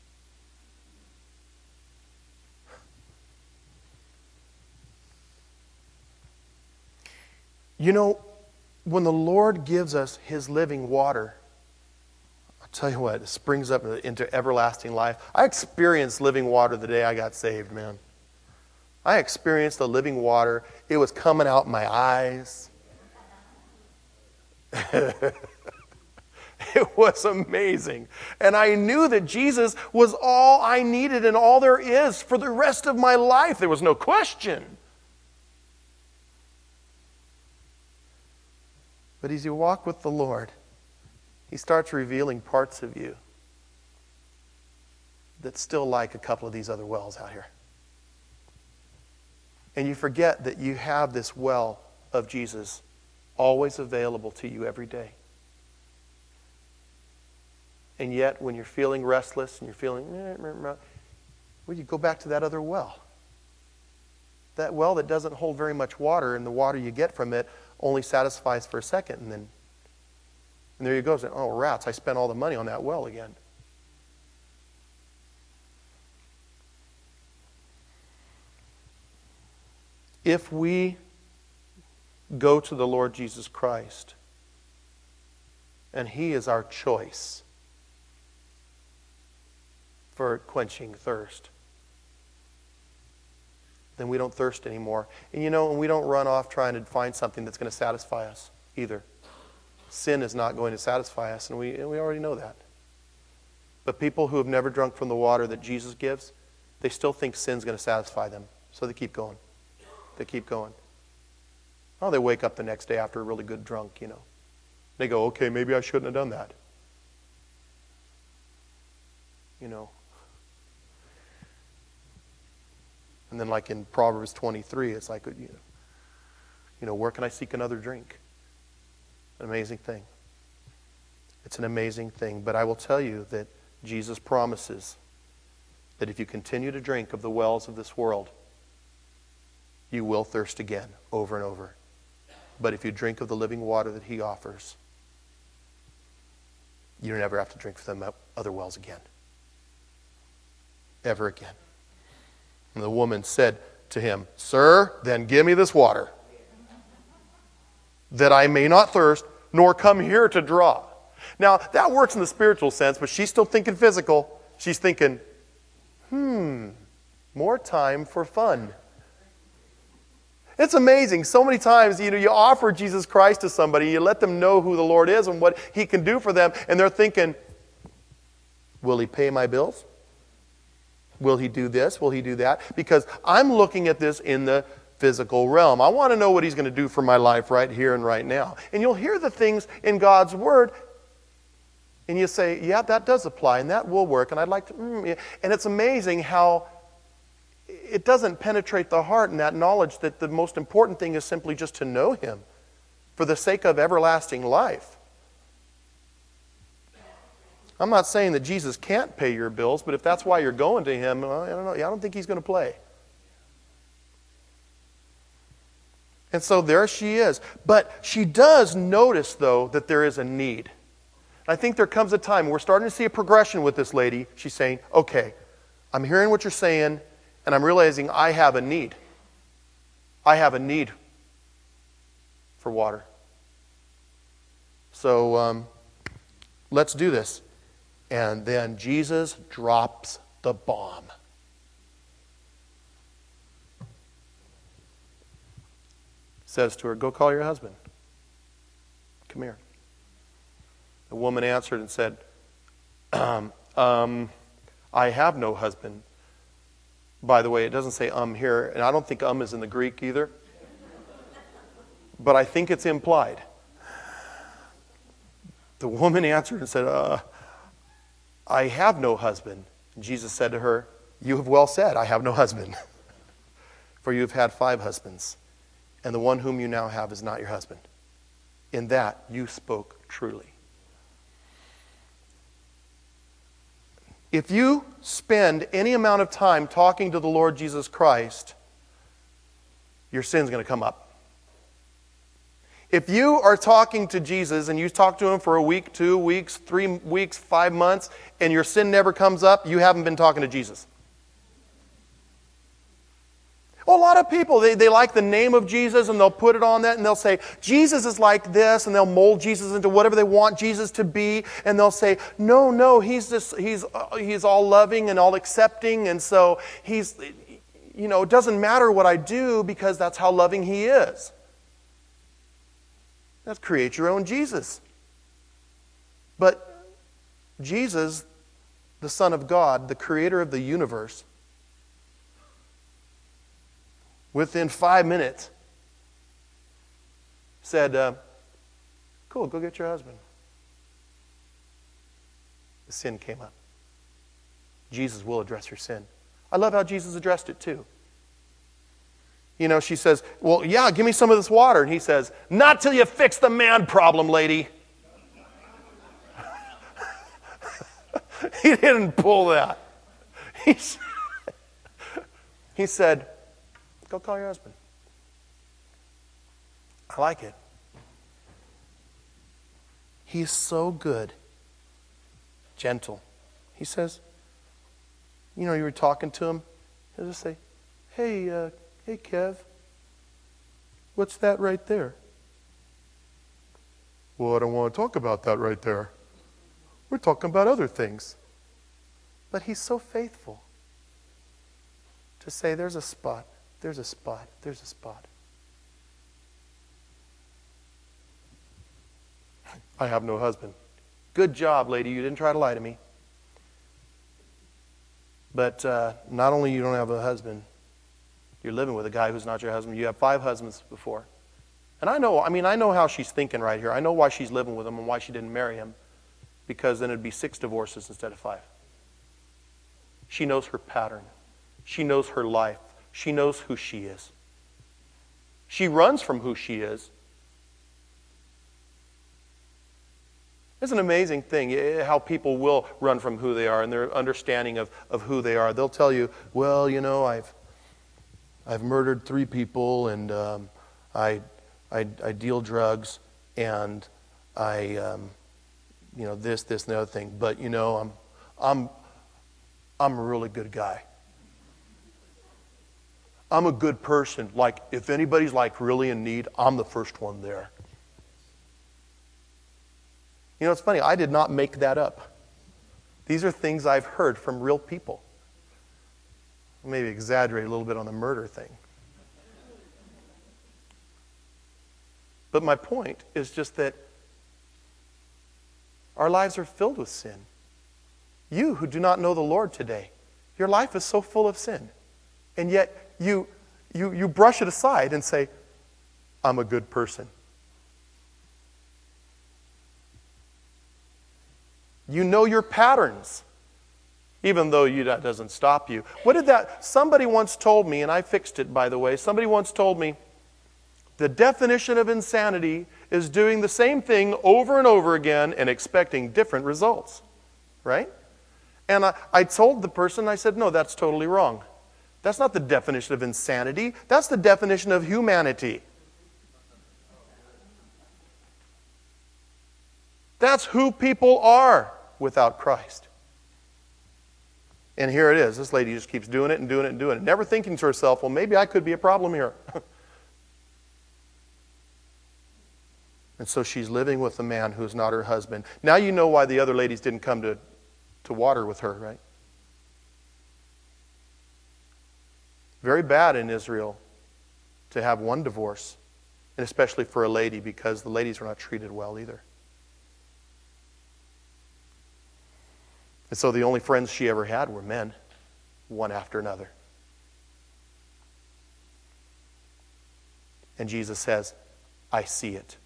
You know, when the Lord gives us his living water, I'll tell you what, it springs up into everlasting life. I experienced living water the day I got saved, man. I experienced the living water. It was coming out my eyes. It was amazing. And I knew that Jesus was all I needed and all there is for the rest of my life. There was no question. But as you walk with the Lord, he starts revealing parts of you that still like a couple of these other wells out here. And you forget that you have this well of Jesus always available to you every day. And yet, when you're feeling restless and you're feeling, well, you go back to that other well. That well that doesn't hold very much water, and the water you get from it only satisfies for a second, and then and there you go. Oh, rats, I spent all the money on that well again. If we go to the Lord Jesus Christ, and he is our choice, for quenching thirst. Then we don't thirst anymore. And you know, and we don't run off trying to find something that's going to satisfy us either. Sin is not going to satisfy us, and we, and we already know that. But people who have never drunk from the water that Jesus gives, they still think sin's going to satisfy them. So they keep going. They keep going. Oh, they wake up the next day after a really good drunk, you know. They go, okay, maybe I shouldn't have done that. You know. And then like in Proverbs twenty-three, it's like, you know, you know, where can I seek another drink? An amazing thing. It's an amazing thing. But I will tell you that Jesus promises that if you continue to drink of the wells of this world, you will thirst again over and over. But if you drink of the living water that he offers, you never have to drink from them other wells again. Ever again. And the woman said to him, Sir, then give me this water, that I may not thirst, nor come here to draw. Now, that works in the spiritual sense, but she's still thinking physical. She's thinking, hmm, more time for fun. It's amazing. So many times, you know, you offer Jesus Christ to somebody, you let them know who the Lord is and what he can do for them, and they're thinking, will he pay my bills? Will he do this? Will he do that? Because I'm looking at this in the physical realm. I want to know what he's going to do for my life right here and right now. And you'll hear the things in God's Word, and you say, yeah, that does apply, and that will work, and I'd like to... Mm, yeah. And it's amazing how it doesn't penetrate the heart in that knowledge that the most important thing is simply just to know him for the sake of everlasting life. I'm not saying that Jesus can't pay your bills, but if that's why you're going to him, well, I don't know. I don't think he's going to play. And so there she is. But she does notice, though, that there is a need. I think there comes a time, we're starting to see a progression with this lady. She's saying, okay, I'm hearing what you're saying, and I'm realizing I have a need. I have a need for water. So um, let's do this. And then Jesus drops the bomb. Says to her, go call your husband. Come here. The woman answered and said, um, um, I have no husband. By the way, it doesn't say um here, and I don't think um is in the Greek either. But I think it's implied. The woman answered and said, uh, I have no husband. And Jesus said to her, you have well said, I have no husband. For you have had five husbands, and the one whom you now have is not your husband. In that you spoke truly. If you spend any amount of time talking to the Lord Jesus Christ, your sin's going to come up. If you are talking to Jesus and you talk to him for a week, two weeks, three weeks, five months, and your sin never comes up, you haven't been talking to Jesus. Well, a lot of people, they, they like the name of Jesus and they'll put it on that and they'll say, Jesus is like this, and they'll mold Jesus into whatever they want Jesus to be, and they'll say, no, no, he's just, he's, uh, he's all loving and all accepting, and so he's, you know, it doesn't matter what I do because that's how loving he is. That's create your own Jesus. But Jesus, the Son of God, the creator of the universe, within five minutes said, uh, cool, go get your husband. The sin came up. Jesus will address your sin. I love how Jesus addressed it too. You know, she says, well, yeah, give me some of this water. And he says, not till you fix the man problem, lady. He didn't pull that. He said, he said, go call your husband. I like it. He's so good. Gentle. He says, you know, you were talking to him. He'll just say, hey, uh, hey, Kev, what's that right there? Well, I don't want to talk about that right there. We're talking about other things. But he's so faithful to say, there's a spot, there's a spot, there's a spot. I have no husband. Good job, lady. You didn't try to lie to me. But uh, not only you don't have a husband, you're living with a guy who's not your husband. You have five husbands before. And I know, I mean, I know how she's thinking right here. I know why she's living with him and why she didn't marry him. Because then it'd be six divorces instead of five. She knows her pattern. She knows her life. She knows who she is. She runs from who she is. It's an amazing thing how people will run from who they are and their understanding of, of who they are. They'll tell you, well, you know, I've I've murdered three people, and um, I, I I deal drugs, and I um, you know this this and the other thing. But you know, I'm I'm I'm a really good guy. I'm a good person. Like if anybody's like really in need, I'm the first one there. You know, it's funny, I did not make that up. These are things I've heard from real people. Maybe exaggerate a little bit on the murder thing. But my point is just that our lives are filled with sin. You who do not know the Lord today, your life is so full of sin. And yet you, you, you brush it aside and say, I'm a good person. You know your patterns, even though you, that doesn't stop you. What did that, somebody once told me, and I fixed it, by the way, somebody once told me, the definition of insanity is doing the same thing over and over again and expecting different results, right? And I, I told the person, I said, no, that's totally wrong. That's not the definition of insanity. That's the definition of humanity. That's who people are without Christ. And here it is. This lady just keeps doing it and doing it and doing it, never thinking to herself, well, maybe I could be a problem here. And so she's living with a man who's not her husband. Now you know why the other ladies didn't come to, to water with her, right? Very bad in Israel to have one divorce, and especially for a lady, because the ladies were not treated well either. And so the only friends she ever had were men, one after another. And Jesus says, I see it.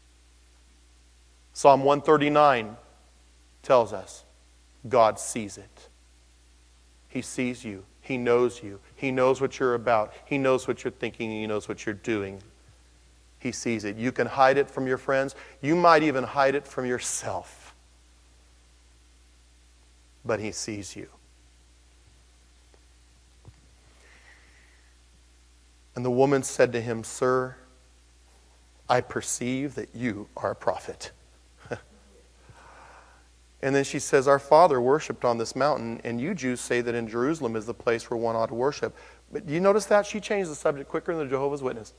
Psalm one thirty-nine tells us, God sees it. He sees you. He knows you. He knows what you're about. He knows what you're thinking. He knows what you're doing. He sees it. You can hide it from your friends. You might even hide it from yourself. But he sees you. And the woman said to him, Sir, I perceive that you are a prophet. And then she says, Our father worshipped on this mountain, and you Jews say that in Jerusalem is the place where one ought to worship. But do you notice that? She changed the subject quicker than the Jehovah's Witness.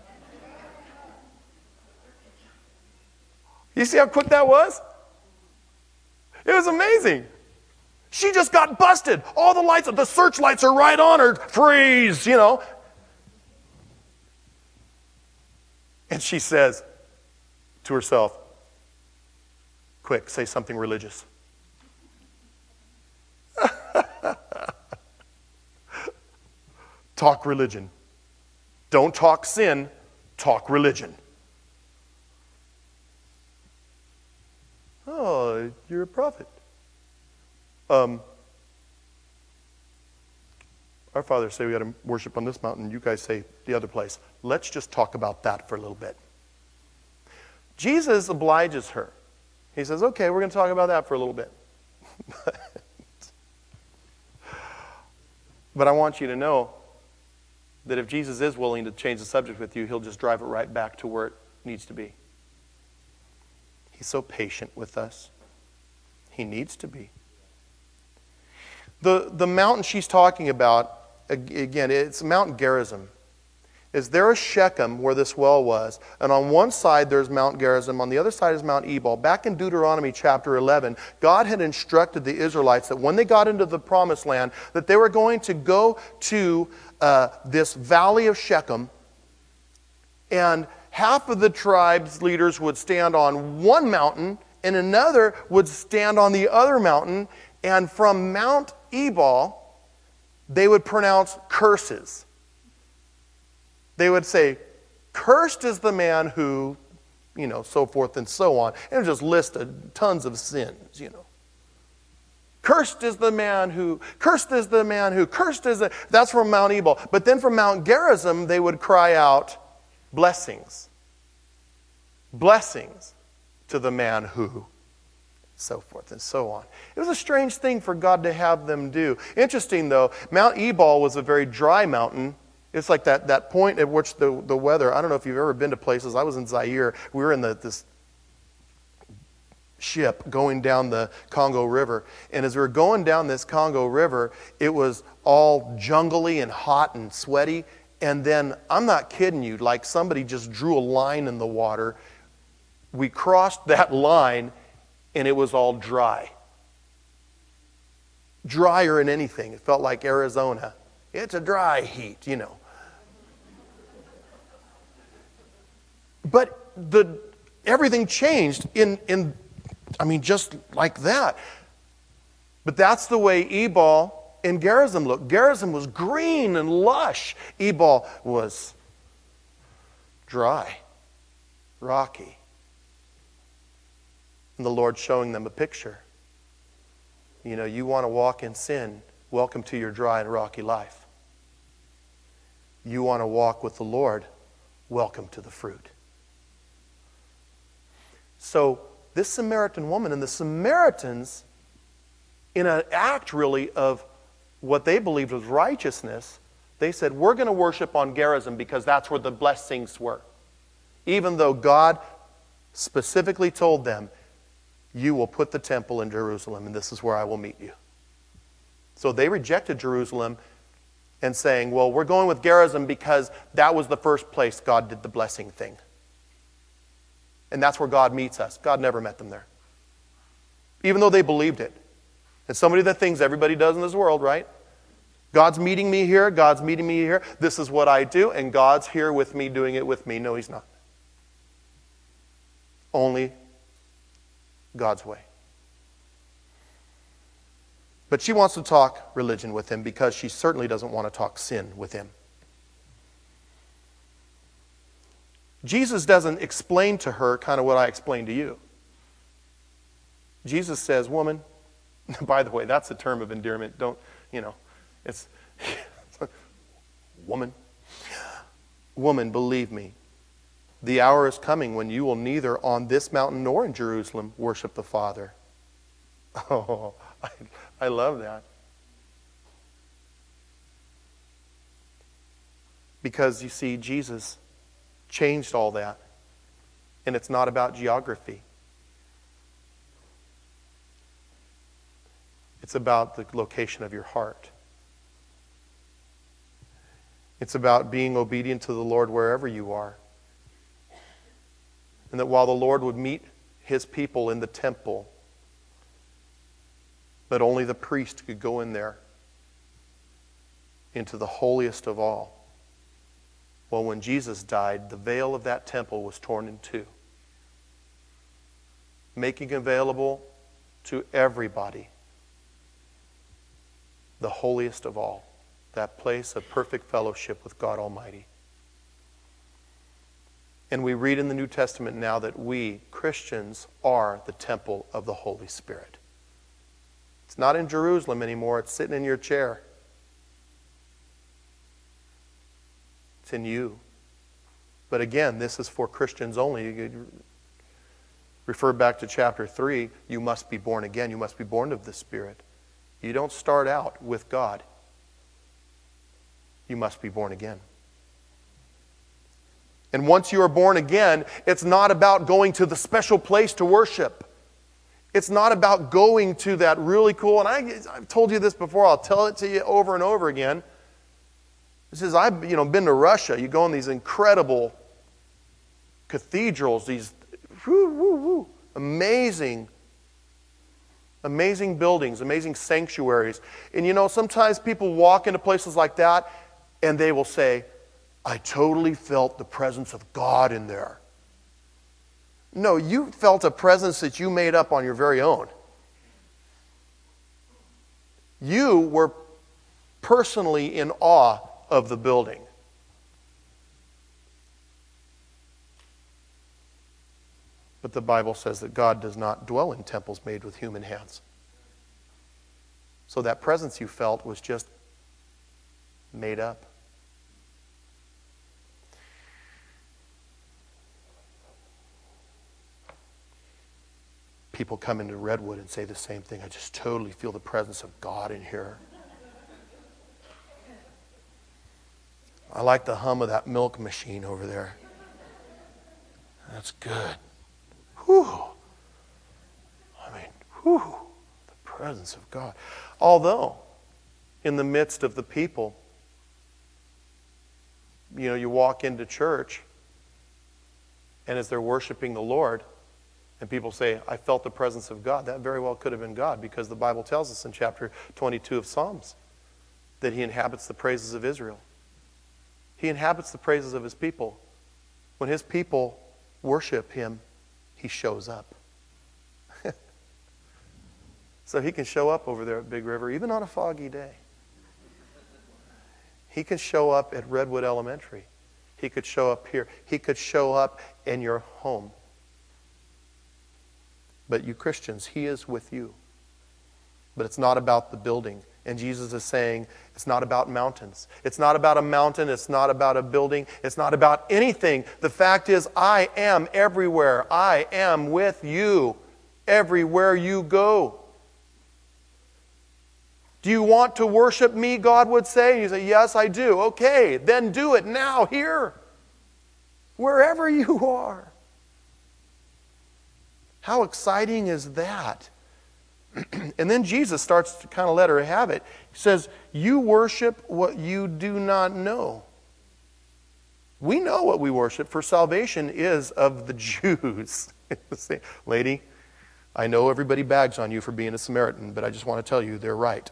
You see how quick that was? It was amazing. She just got busted. All the lights, the searchlights are right on her. Freeze, you know. And she says to herself, quick, say something religious. Talk religion. Don't talk sin, talk religion. Oh, you're a prophet. Um, our fathers say we got to worship on this mountain. You guys say the other place. Let's just talk about that for a little bit. Jesus obliges her. He says, okay, we're going to talk about that for a little bit. But I want you to know that if Jesus is willing to change the subject with you, he'll just drive it right back to where it needs to be. He's so patient with us. He needs to be. The, the mountain she's talking about, again, it's Mount Gerizim. is there is Shechem, where this well was, and on one side there's Mount Gerizim, on the other side is Mount Ebal. Back in Deuteronomy chapter eleven, God had instructed the Israelites that when they got into the promised land, that they were going to go to uh, this valley of Shechem, and half of the tribe's leaders would stand on one mountain, and another would stand on the other mountain, and from Mount Ebal, they would pronounce curses. They would say, cursed is the man who, you know, so forth and so on. And just list a, tons of sins, you know. Cursed is the man who, cursed is the man who, cursed is the, that's from Mount Ebal. But then from Mount Gerizim, they would cry out, blessings. Blessings to the man who, so forth and so on. It was a strange thing for God to have them do. Interesting, though, Mount Ebal was a very dry mountain. It's like that, that point at which the, the weather, I don't know if you've ever been to places. I was in Zaire. We were in the, this ship going down the Congo River. And as we were going down this Congo River, it was all jungly and hot and sweaty. And then, I'm not kidding you, like somebody just drew a line in the water. We crossed that line, and it was all dry. Drier than anything. It felt like Arizona. It's a dry heat, you know. But the everything changed in, in, I mean, just like that. But that's the way Ebal and Gerizim looked. Gerizim was green and lush. Ebal was dry, rocky. And the Lord showing them a picture. You know, you want to walk in sin, welcome to your dry and rocky life. You want to walk with the Lord, welcome to the fruit. So, this Samaritan woman and the Samaritans, in an act really of what they believed was righteousness, they said, we're going to worship on Gerizim because that's where the blessings were. Even though God specifically told them, you will put the temple in Jerusalem, and this is where I will meet you. So they rejected Jerusalem and saying, well, we're going with Gerizim because that was the first place God did the blessing thing. And that's where God meets us. God never met them there. Even though they believed it. It's somebody of the things everybody does in this world, right? God's meeting me here. God's meeting me here. This is what I do. And God's here with me doing it with me. No, He's not. Only God's way. But she wants to talk religion with him because she certainly doesn't want to talk sin with him. Jesus doesn't explain to her kind of what I explained to you. Jesus says, woman, by the way, that's a term of endearment. Don't, you know, it's, woman. Woman, believe me, the hour is coming when you will neither on this mountain nor in Jerusalem worship the Father. Oh, I, I love that. Because you see, Jesus changed all that. And it's not about geography. It's about the location of your heart. It's about being obedient to the Lord wherever you are. And that while the Lord would meet His people in the temple, that only the priest could go in there into the holiest of all. Well, when Jesus died, the veil of that temple was torn in two, making available to everybody the holiest of all, that place of perfect fellowship with God Almighty. And we read in the New Testament now that we, Christians, are the temple of the Holy Spirit. It's not in Jerusalem anymore. It's sitting in your chair. It's in you. But again, this is for Christians only. You refer back to chapter three. You must be born again. You must be born of the Spirit. You don't start out with God. You must be born again. And once you are born again, it's not about going to the special place to worship. It's not about going to that really cool, and I, I've told you this before, I'll tell it to you over and over again. He says, I've you know, been to Russia. You go in these incredible cathedrals, these whoo, whoo, whoo, amazing, amazing buildings, amazing sanctuaries. And you know, sometimes people walk into places like that and they will say, I totally felt the presence of God in there. No, you felt a presence that you made up on your very own. You were personally in awe of the building. But the Bible says that God does not dwell in temples made with human hands. So that presence you felt was just made up. People come into Redwood and say the same thing. I just totally feel the presence of God in here. I like the hum of that milk machine over there. That's good. Whew. I mean, whew, the presence of God. Although, in the midst of the people, you know, you walk into church, and as they're worshiping the Lord, and people say, I felt the presence of God, that very well could have been God, because the Bible tells us in chapter twenty-two of Psalms that He inhabits the praises of Israel. He inhabits the praises of His people. When His people worship Him, He shows up. So He can show up over there at Big River, even on a foggy day. He can show up at Redwood Elementary. He could show up here. He could show up in your home. But you Christians, He is with you. But it's not about the building. And Jesus is saying, it's not about mountains. It's not about a mountain. It's not about a building. It's not about anything. The fact is, I am everywhere. I am with you everywhere you go. Do you want to worship me, God would say? And you say, yes, I do. Okay, then do it now, here. Wherever you are. How exciting is that? And then Jesus starts to kind of let her have it. He says, you worship what you do not know. We know what we worship, for salvation is of the Jews. Lady, I know everybody bags on you for being a Samaritan, but I just want to tell you they're right.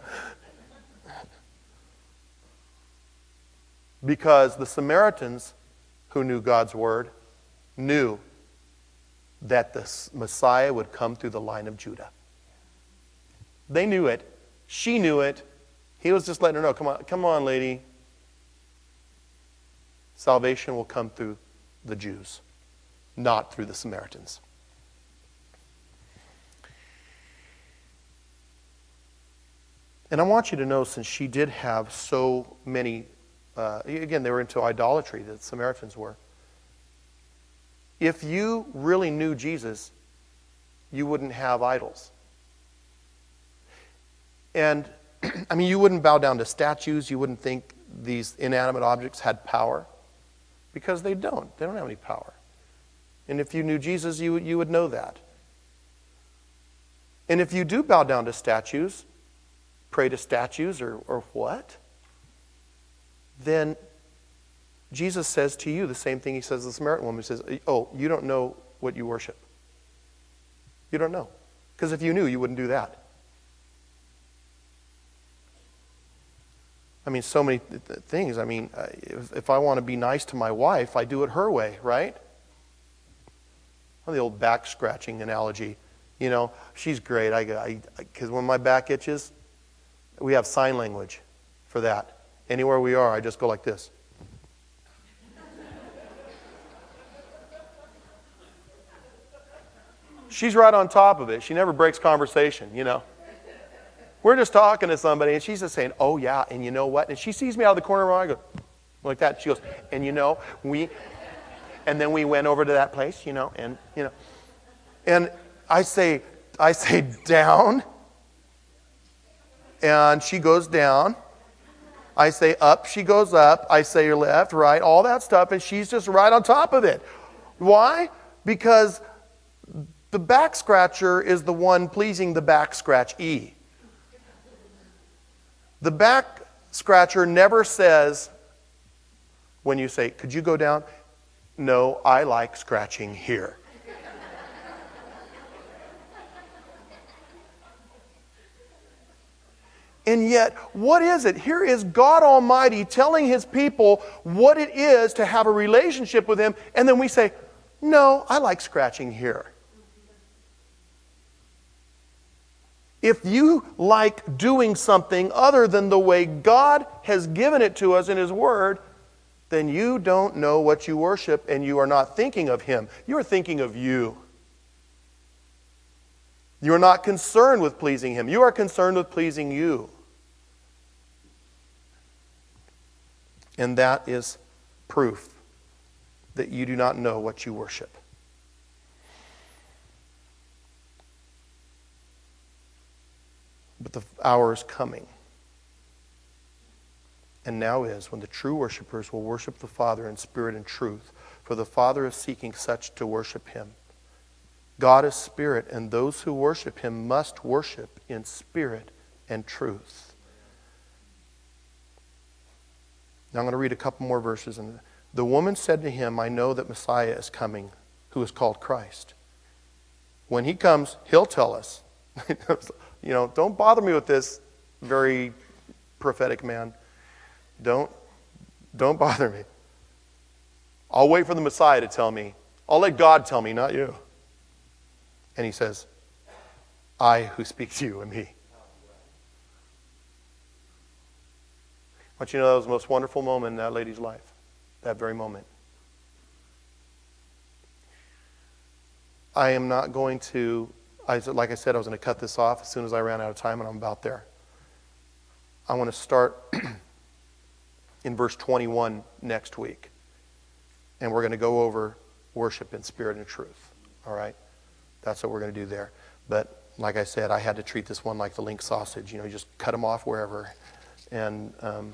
Because the Samaritans who knew God's word knew that the Messiah would come through the line of Judah. They knew it. She knew it. He was just letting her know, come on, come on, lady. Salvation will come through the Jews, not through the Samaritans. And I want you to know, since she did have so many, uh, again, they were into idolatry, the Samaritans were. If you really knew Jesus, you wouldn't have idols. And, I mean, you wouldn't bow down to statues. You wouldn't think these inanimate objects had power. Because they don't. They don't have any power. And if you knew Jesus, you, you would know that. And if you do bow down to statues, pray to statues, or, or what? Then Jesus says to you the same thing He says to the Samaritan woman. He says, oh, you don't know what you worship. You don't know. Because if you knew, you wouldn't do that. I mean, so many th- th- things. I mean, uh, if, if I want to be nice to my wife, I do it her way, right? Well, the old back scratching analogy. You know, she's great. I because when my back itches, we have sign language for that. Anywhere we are, I just go like this. She's right on top of it. She never breaks conversation, you know. We're just talking to somebody, and she's just saying, oh, yeah, and you know what? And she sees me out of the corner of her eye, I go, like that. She goes, and you know, we, and then we went over to that place, you know, and, you know. And I say, I say, down. And she goes down. I say up, she goes up. I say left, right, all that stuff, and she's just right on top of it. Why? Because the back scratcher is the one pleasing the back scratch-ee. The back scratcher never says, when you say, could you go down? No, I like scratching here. And yet, what is it? Here is God Almighty telling His people what it is to have a relationship with Him, and then we say, no, I like scratching here. If you like doing something other than the way God has given it to us in His Word, then you don't know what you worship, and you are not thinking of Him. You are thinking of you. You are not concerned with pleasing Him. You are concerned with pleasing you. And that is proof that you do not know what you worship. But the hour is coming, and now is, when the true worshipers will worship the Father in spirit and truth, for the Father is seeking such to worship Him. God is spirit, and those who worship Him must worship in spirit and truth. Now I'm going to read a couple more verses. And the woman said to him, I know that Messiah is coming, who is called Christ. When He comes, He'll tell us. You know, don't bother me with this, very prophetic man. Don't, don't bother me. I'll wait for the Messiah to tell me. I'll let God tell me, not you. And He says, I who speak to you am He. I want you to know that was the most wonderful moment in that lady's life. That very moment. I am not going to, I, like I said, I was going to cut this off as soon as I ran out of time, and I'm about there. I want to start in verse twenty-one next week. And we're going to go over worship in spirit and truth. All right? That's what we're going to do there. But like I said, I had to treat this one like the link sausage. You know, you just cut them off wherever. And um,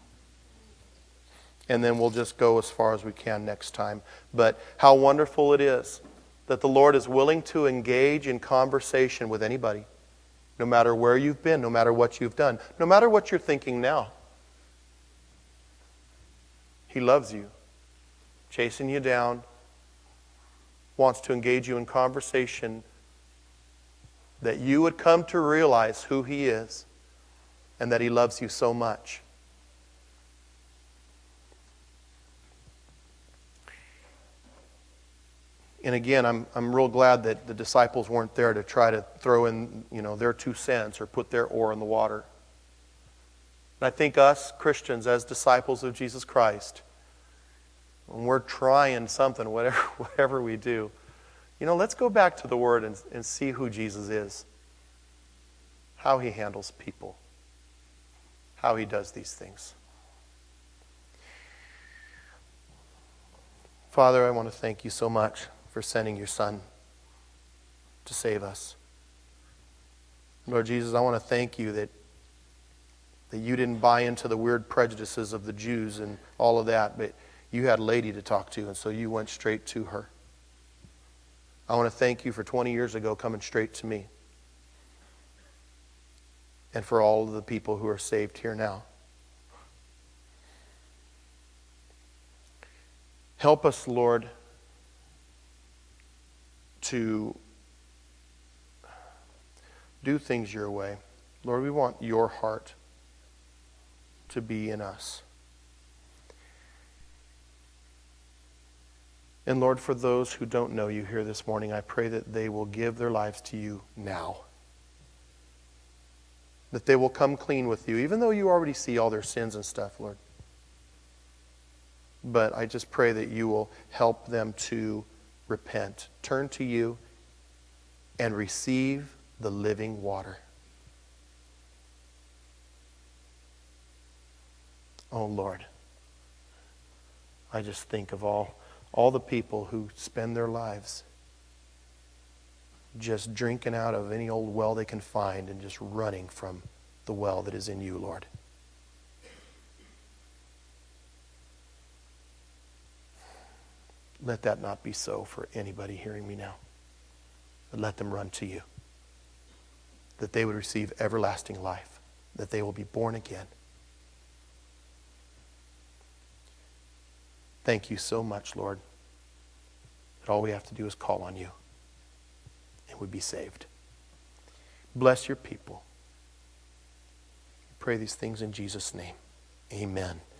and then we'll just go as far as we can next time. But how wonderful it is that the Lord is willing to engage in conversation with anybody, no matter where you've been, no matter what you've done, no matter what you're thinking now. He loves you, chasing you down, wants to engage you in conversation, that you would come to realize who He is and that He loves you so much. And again, I'm I'm real glad that the disciples weren't there to try to throw in, you know, their two cents or put their oar in the water. And I think us Christians, as disciples of Jesus Christ, when we're trying something, whatever whatever we do, you know, let's go back to the Word and, and see who Jesus is, how He handles people, how He does these things. Father, I want to thank You so much for sending Your Son to save us. Lord Jesus, I want to thank You that, that You didn't buy into the weird prejudices of the Jews and all of that, but You had a lady to talk to, and so You went straight to her. I want to thank You for twenty years ago coming straight to me, and for all of the people who are saved here now. Help us, Lord, to do things Your way. Lord, we want Your heart to be in us. And Lord, for those who don't know You here this morning, I pray that they will give their lives to You now. That they will come clean with You, even though You already see all their sins and stuff, Lord. But I just pray that You will help them to repent, turn to You, and receive the living water. Oh Lord, I just think of all, all the people who spend their lives just drinking out of any old well they can find and just running from the well that is in You, Lord. Let that not be so for anybody hearing me now. But let them run to You. That they would receive everlasting life. That they will be born again. Thank you so much, Lord, that all we have to do is call on you and we'd be saved. Bless your people. Pray these things in Jesus' name. Amen.